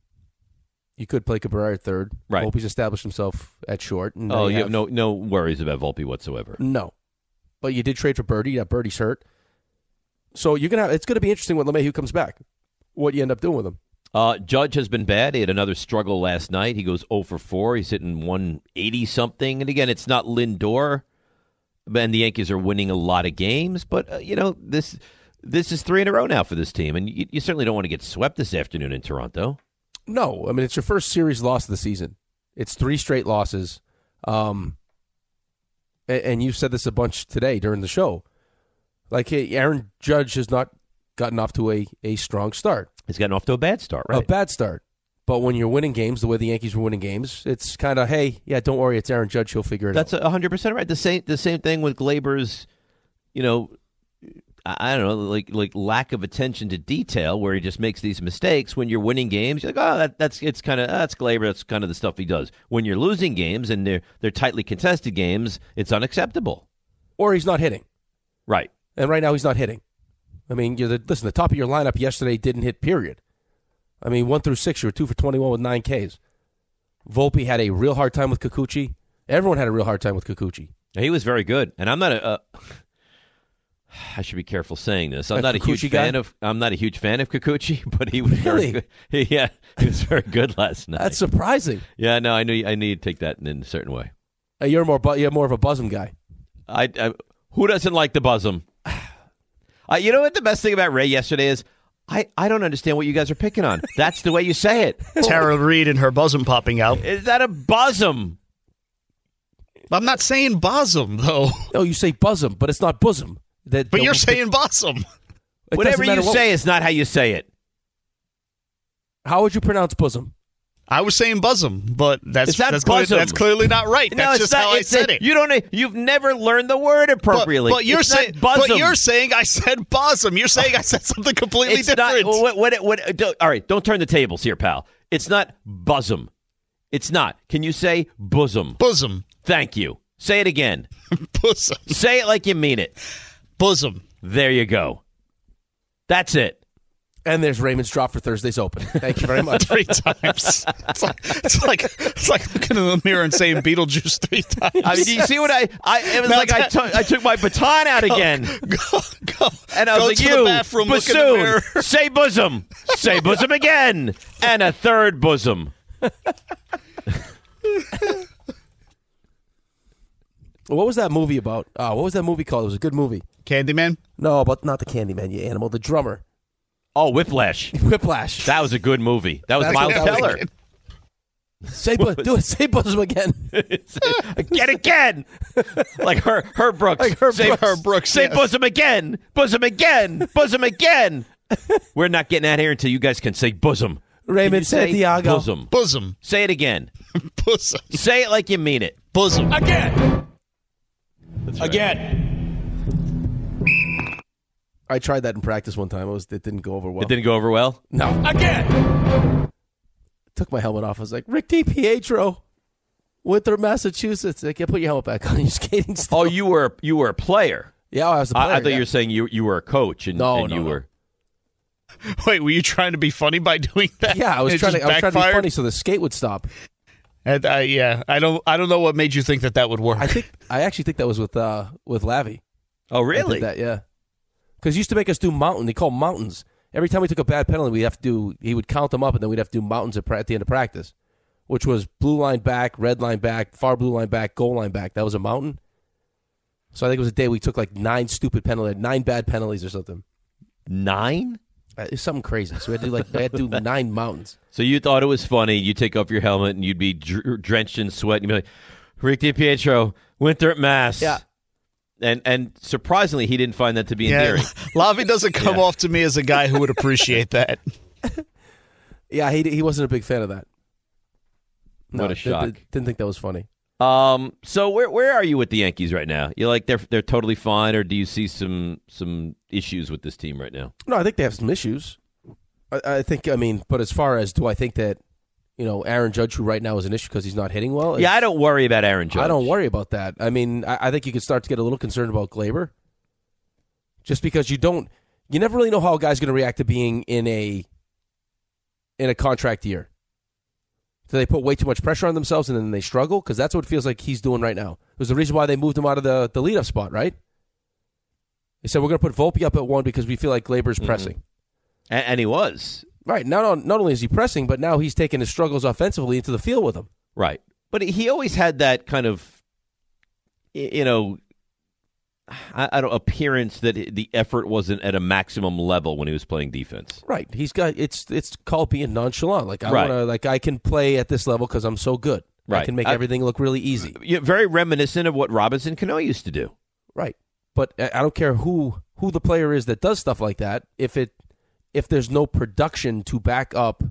you could play Cabrera at third. Right. Volpe's established himself at short. And oh, you have, have no no worries about Volpe whatsoever. No. But you did trade for Birdie. Yeah, Birdie's hurt. So you're gonna have, it's going to be interesting when LeMahieu comes back, what you end up doing with him. Uh, Judge has been bad. He had another struggle last night. He goes oh for four. He's hitting one eighty-something. And again, it's not Lindor, and the Yankees are winning a lot of games. But, uh, you know, this this is three in a row now for this team. And you, you certainly don't want to get swept this afternoon in Toronto. No, I mean, it's your first series loss of the season. It's three straight losses. Um, and, and you've said this a bunch today during the show. Like, hey, Aaron Judge has not gotten off to a, a strong start. He's gotten off to a bad start, right? A bad start. But when you're winning games, the way the Yankees were winning games, it's kind of, hey, yeah, don't worry, it's Aaron Judge. He'll figure it That's out. That's one hundred percent right. The same, the same thing with Gleyber's, you know, I don't know, like like lack of attention to detail, where he just makes these mistakes. When you're winning games, you're like, oh, that, that's it's kind of that's Gleyber. That's kind of the stuff he does. When you're losing games and they're they're tightly contested games, it's unacceptable. Or he's not hitting. Right. And right now he's not hitting. I mean, you're the, listen, the top of your lineup yesterday didn't hit. Period. I mean, one through six, you were two for twenty-one with nine Ks. Volpe had a real hard time with Kikuchi. Everyone had a real hard time with Kikuchi. He was very good, and I'm not a. Uh... I should be careful saying this. I'm a not Kikuchi a huge guy? fan of. I'm not a huge fan of Kikuchi, but he was Really? very good. Yeah, he was very good last night. That's surprising. Yeah, no, I knew I need to take that in a certain way. Uh, you're more, bu- you're more of a Buzzum guy. I, I who doesn't like the Buzzum? Uh, you know what the best thing about Ray yesterday is? I, I don't understand what you guys are picking on. That's the way you say it. Tara Reid and her bosom popping out. Is that a bosom? I'm not saying bosom, though. No, you say bosom, but it's not bosom. That, but that, you're saying bosom. Whatever you what, say is not how you say it. How would you pronounce bosom? I was saying bosom, but that's that's, bosom. Clearly, that's clearly not right. No, That's it's just not, how I said a, it. You don't. You've never learned the word appropriately. But, but you're it's saying, not bosom. but you're saying I said bosom. You're saying I said something completely it's different. Not, what, what, what, don't, all right, don't turn the tables here, pal. It's not bosom. It's not. Can you say bosom? Bosom. Thank you. Say it again. Bosom. Say it like you mean it. Bosom. There you go. That's it. And there's Raymond's drop for Thursday's Open. Thank you very much. Three times. It's like, it's like it's like looking in the mirror and saying Beetlejuice three times. I mean, do you see what I? I it was Now like I that- took I took my baton out Go, again, Go, go. and I was Go like, to "You the bathroom, look in the bassoon, mirror." say bosom, say bosom again, and a third bosom." What was that movie about? Uh, what was that movie called? It was a good movie. Candyman? No, but not the Candyman, you animal. The drummer. Oh, Whiplash. Whiplash. That was a good movie. That was That's Miles what that was. Teller. Say, bu- do it. Say bosom again. Again, again. Like her, her Brooks. Like Herb say, Brooks. Herb Brooks, Say yeah. bosom again. Bosom again. Bosom again. We're not getting out here until you guys can say bosom. Can Raymond you say Santiago. Bosom. Bosom. Say it again. Bosom. Say it like you mean it. Bosom. Again. right. Again. I tried that in practice one time. It was it didn't go over well. It didn't go over well? No. Again. Took my helmet off. I was like, Rick DiPietro, Winthrop, Massachusetts. I can't put your helmet back on. You're skating still. Oh, you were you were a player. Yeah, I was a player. I, I thought yeah. you were saying you you were a coach and, No, and no, you no. were. Wait, were you trying to be funny by doing that? Yeah, I was It trying to. just I was trying to be backfired? funny so the skate would stop. And, uh, yeah, I don't. I don't know what made you think that that would work. I think. I actually think that was with uh with Lavi. Oh, I really? did that, yeah. Because he used to make us do mountain. They call mountains. Every time we took a bad penalty, we'd have to do. He would count them up, and then we'd have to do mountains at, pra- at the end of practice, which was blue line back, red line back, far blue line back, goal line back. That was a mountain. So I think it was a day we took like nine stupid penalties, nine bad penalties or something. Nine? Uh, it's something crazy. So we had to do like we had to do nine mountains. So you thought it was funny. You take off your helmet and you'd be dr- drenched in sweat. And you'd be like, Rick DiPietro, Winthrop, Mass. Yeah. And and surprisingly, he didn't find that to be yeah, endearing. Lavi doesn't come Yeah. off to me as a guy who would appreciate that. Yeah, he he wasn't a big fan of that. No, What a did- shock. did- didn't think that was funny. Um. So where where are you with the Yankees right now? You like they're they're totally fine, or do you see some some issues with this team right now? No, I think they have some issues. I, I think, I mean, but as far as do I think that, you know, Aaron Judge, who right now is an issue because he's not hitting well? Yeah, I don't worry about Aaron Judge. I don't worry about that. I mean, I, I think you could start to get a little concerned about Glaber, just because you don't, you never really know how a guy's going to react to being in a in a contract year. Do they put way too much pressure on themselves and then they struggle? Because that's what it feels like he's doing right now. It was the reason why they moved him out of the, the leadoff spot, right? They said, we're going to put Volpe up at one because we feel like Glaber's Mhm. pressing. And, and he was. Right. Not, not only is he pressing, but now he's taking his struggles offensively into the field with him. Right. But he always had that kind of, y- you know, I, I don't appearance that the effort wasn't at a maximum level when he was playing defense. Right. He's got it's it's called being nonchalant. Like I Right. want to like I can play at this level because I'm so good. I Right. can make I- everything look really easy. Yeah, very reminiscent of what Robinson Cano used to do. Right. But I I don't care who who the player is that does stuff like that. If it if there's no production to back up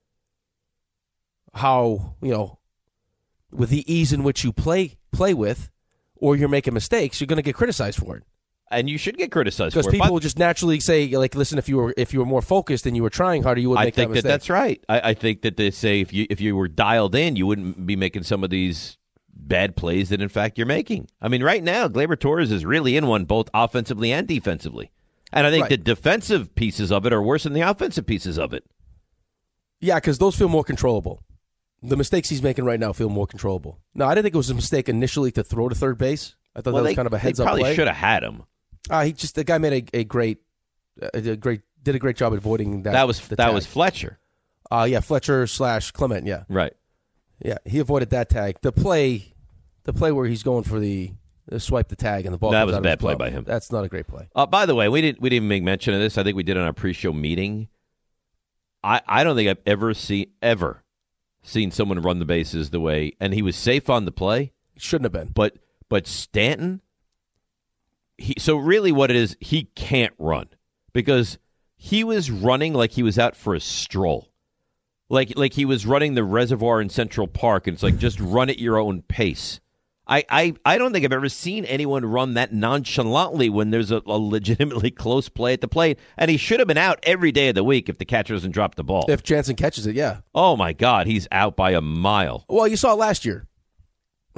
how, you know, with the ease in which you play play with, or you're making mistakes, you're going to get criticized for it. And you should get criticized for Because it. people But will just naturally say, like, listen, if you were if you were more focused and you were trying harder, you would I make think that that, mistake. that's right. I, I think that they say if you if you were dialed in, you wouldn't be making some of these bad plays that, in fact, you're making. I mean, right now, Gleyber Torres is really in one, both offensively and defensively. And I think Right. the defensive pieces of it are worse than the offensive pieces of it. Yeah, because those feel more controllable. The mistakes he's making right now feel more controllable. No, I didn't think it was a mistake initially to throw to third base. I thought Well, that was they- kind of a they heads up probably play. should have had him. Uh, he just the guy made a, a great, a great did a great job avoiding that. That was the that tag. was Fletcher. Uh, yeah, Fletcher slash Clement. Yeah, Right. yeah, he avoided that tag. The play, the play where he's going for the, the swipe the tag and the ball. That comes was a out of his bad play glove. by him. That's not a great play. Uh, by the way, we didn't we didn't make mention of this. I think we did on our pre-show meeting. I, I don't think I've ever seen ever seen someone run the bases the way, and he was safe on the play. Shouldn't have been. But but Stanton, he so really what it is, he can't run because he was running like he was out for a stroll, like like he was running the reservoir in Central Park, and it's like just run at your own pace. I, I, I don't think I've ever seen anyone run that nonchalantly when there's a, a legitimately close play at the plate. And he should have been out every day of the week if the catcher doesn't drop the ball. If Jansen catches it, yeah. Oh, my God, he's out by a mile. Well, you saw it last year.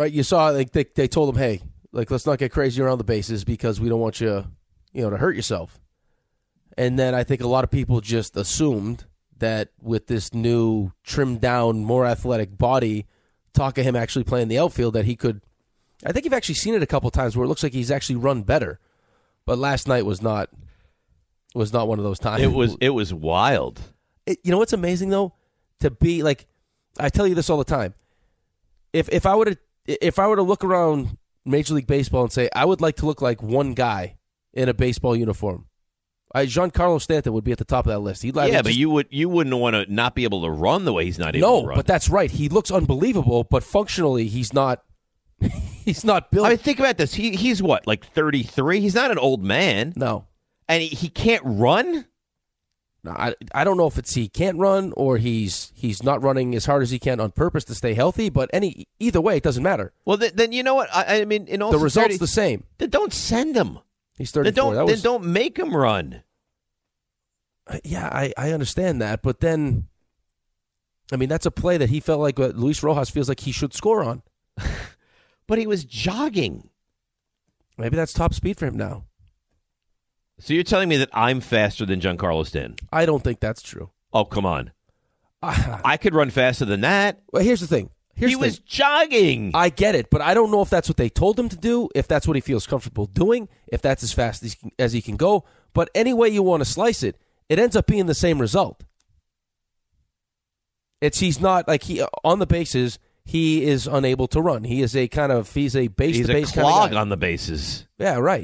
Right? You saw like they they told him, hey, like let's not get crazy around the bases because we don't want you, you know, to hurt yourself. And then I think a lot of people just assumed that with this new trimmed down, more athletic body, talk of him actually playing the outfield, that he could. I think you've actually seen it a couple times where it looks like he's actually run better. But last night was not was not one of those times. It was it was wild. It, you know what's amazing though? To be like, I tell you this all the time. If if I were to if I were to look around Major League Baseball and say I would like to look like one guy in a baseball uniform, I, Giancarlo Stanton would be at the top of that list. He'd like yeah, just, but you would you wouldn't want to not be able to run the way he's not able no, to run. No, but that's right. He looks unbelievable, but functionally he's not. He's not built. I mean, think about this. He he's what, like thirty-three? He's not an old man. No, and he, he can't run. No, I, I don't know if it's he can't run or he's he's not running as hard as he can on purpose to stay healthy. But any either way, it doesn't matter. Well, then, then you know what? I, I mean, in all the result's thirty, the same. Then don't send him. He's thirty-four. Then don't, that was, then don't make him run. Yeah, I, I understand that, but then, I mean, that's a play that he felt like uh, Luis Rojas feels like he should score on. But he was jogging. Maybe that's top speed for him now. So you're telling me that I'm faster than Giancarlo Stanton? I don't think that's true. Oh, come on. I could run faster than that. Well, here's the thing. Here's he the was thing. jogging. I get it, but I don't know if that's what they told him to do, if that's what he feels comfortable doing, if that's as fast as he can, as he can go. But any way you want to slice it, it ends up being the same result. It's he's not like he on the bases. He is unable to run. He is a kind of he's a base He's to base a kind of clog guy. on the bases. Yeah, right.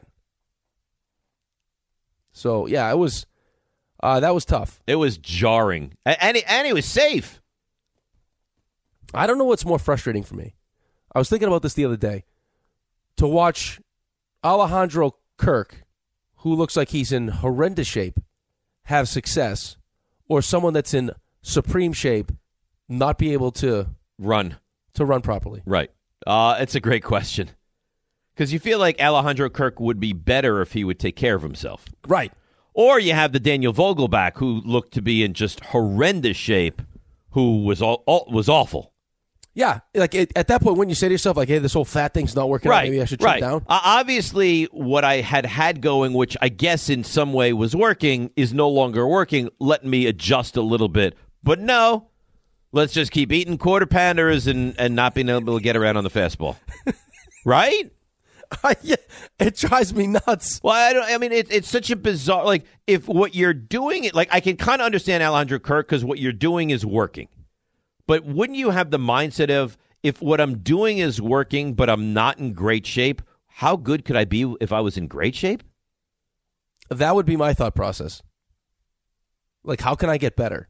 So yeah, it was uh, that was tough. It was jarring, and and he, and he was safe. I don't know what's more frustrating for me. I was thinking about this the other day. To watch Alejandro Kirk, who looks like he's in horrendous shape, have success, or someone that's in supreme shape not be able to run to run properly. Right. Uh, it's a great question. Because you feel like Alejandro Kirk would be better if he would take care of himself. Right. Or you have the Daniel Vogelback, who looked to be in just horrendous shape, who was all, all was awful. Yeah, like it, at that point when you say to yourself, like, hey, this whole fat thing's not working right, out, maybe I should trim right. down. Uh, obviously, what I had had going, which I guess in some way was working, is no longer working, letting me adjust a little bit. But no, let's just keep eating quarter pounders and, and not being able to get around on the fastball. Right? Yeah, it drives me nuts. Well, I don't. I mean, it, it's such a bizarre. Like, if what you're doing, like, I can kind of understand Alejandro Kirk because what you're doing is working. But wouldn't you have the mindset of, if what I'm doing is working, but I'm not in great shape, how good could I be if I was in great shape? That would be my thought process. Like, how can I get better?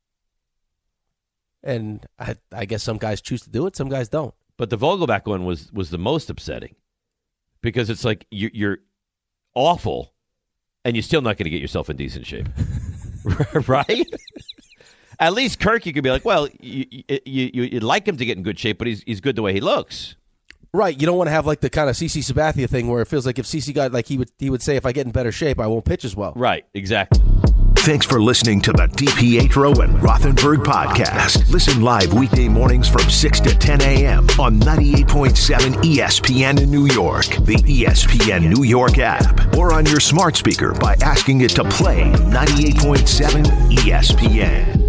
And I, I guess some guys choose to do it, some guys don't. But the Vogelback one was was the most upsetting. Because it's like you're, you're awful, and you're still not going to get yourself in decent shape. Right? At least Kirk, you could be like, well, you, you, you, you'd like him to get in good shape, but he's he's good the way he looks. Right. You don't want to have like the kind of CeCe Sabathia thing where it feels like if CeCe got, like he would he would say, if I get in better shape, I won't pitch as well. Right. Exactly. Thanks for listening to the DiPietro and Rothenberg podcast. Listen live weekday mornings from six to ten a.m. on ninety-eight point seven E S P N in New York, the E S P N New York app, or on your smart speaker by asking it to play ninety-eight point seven E S P N.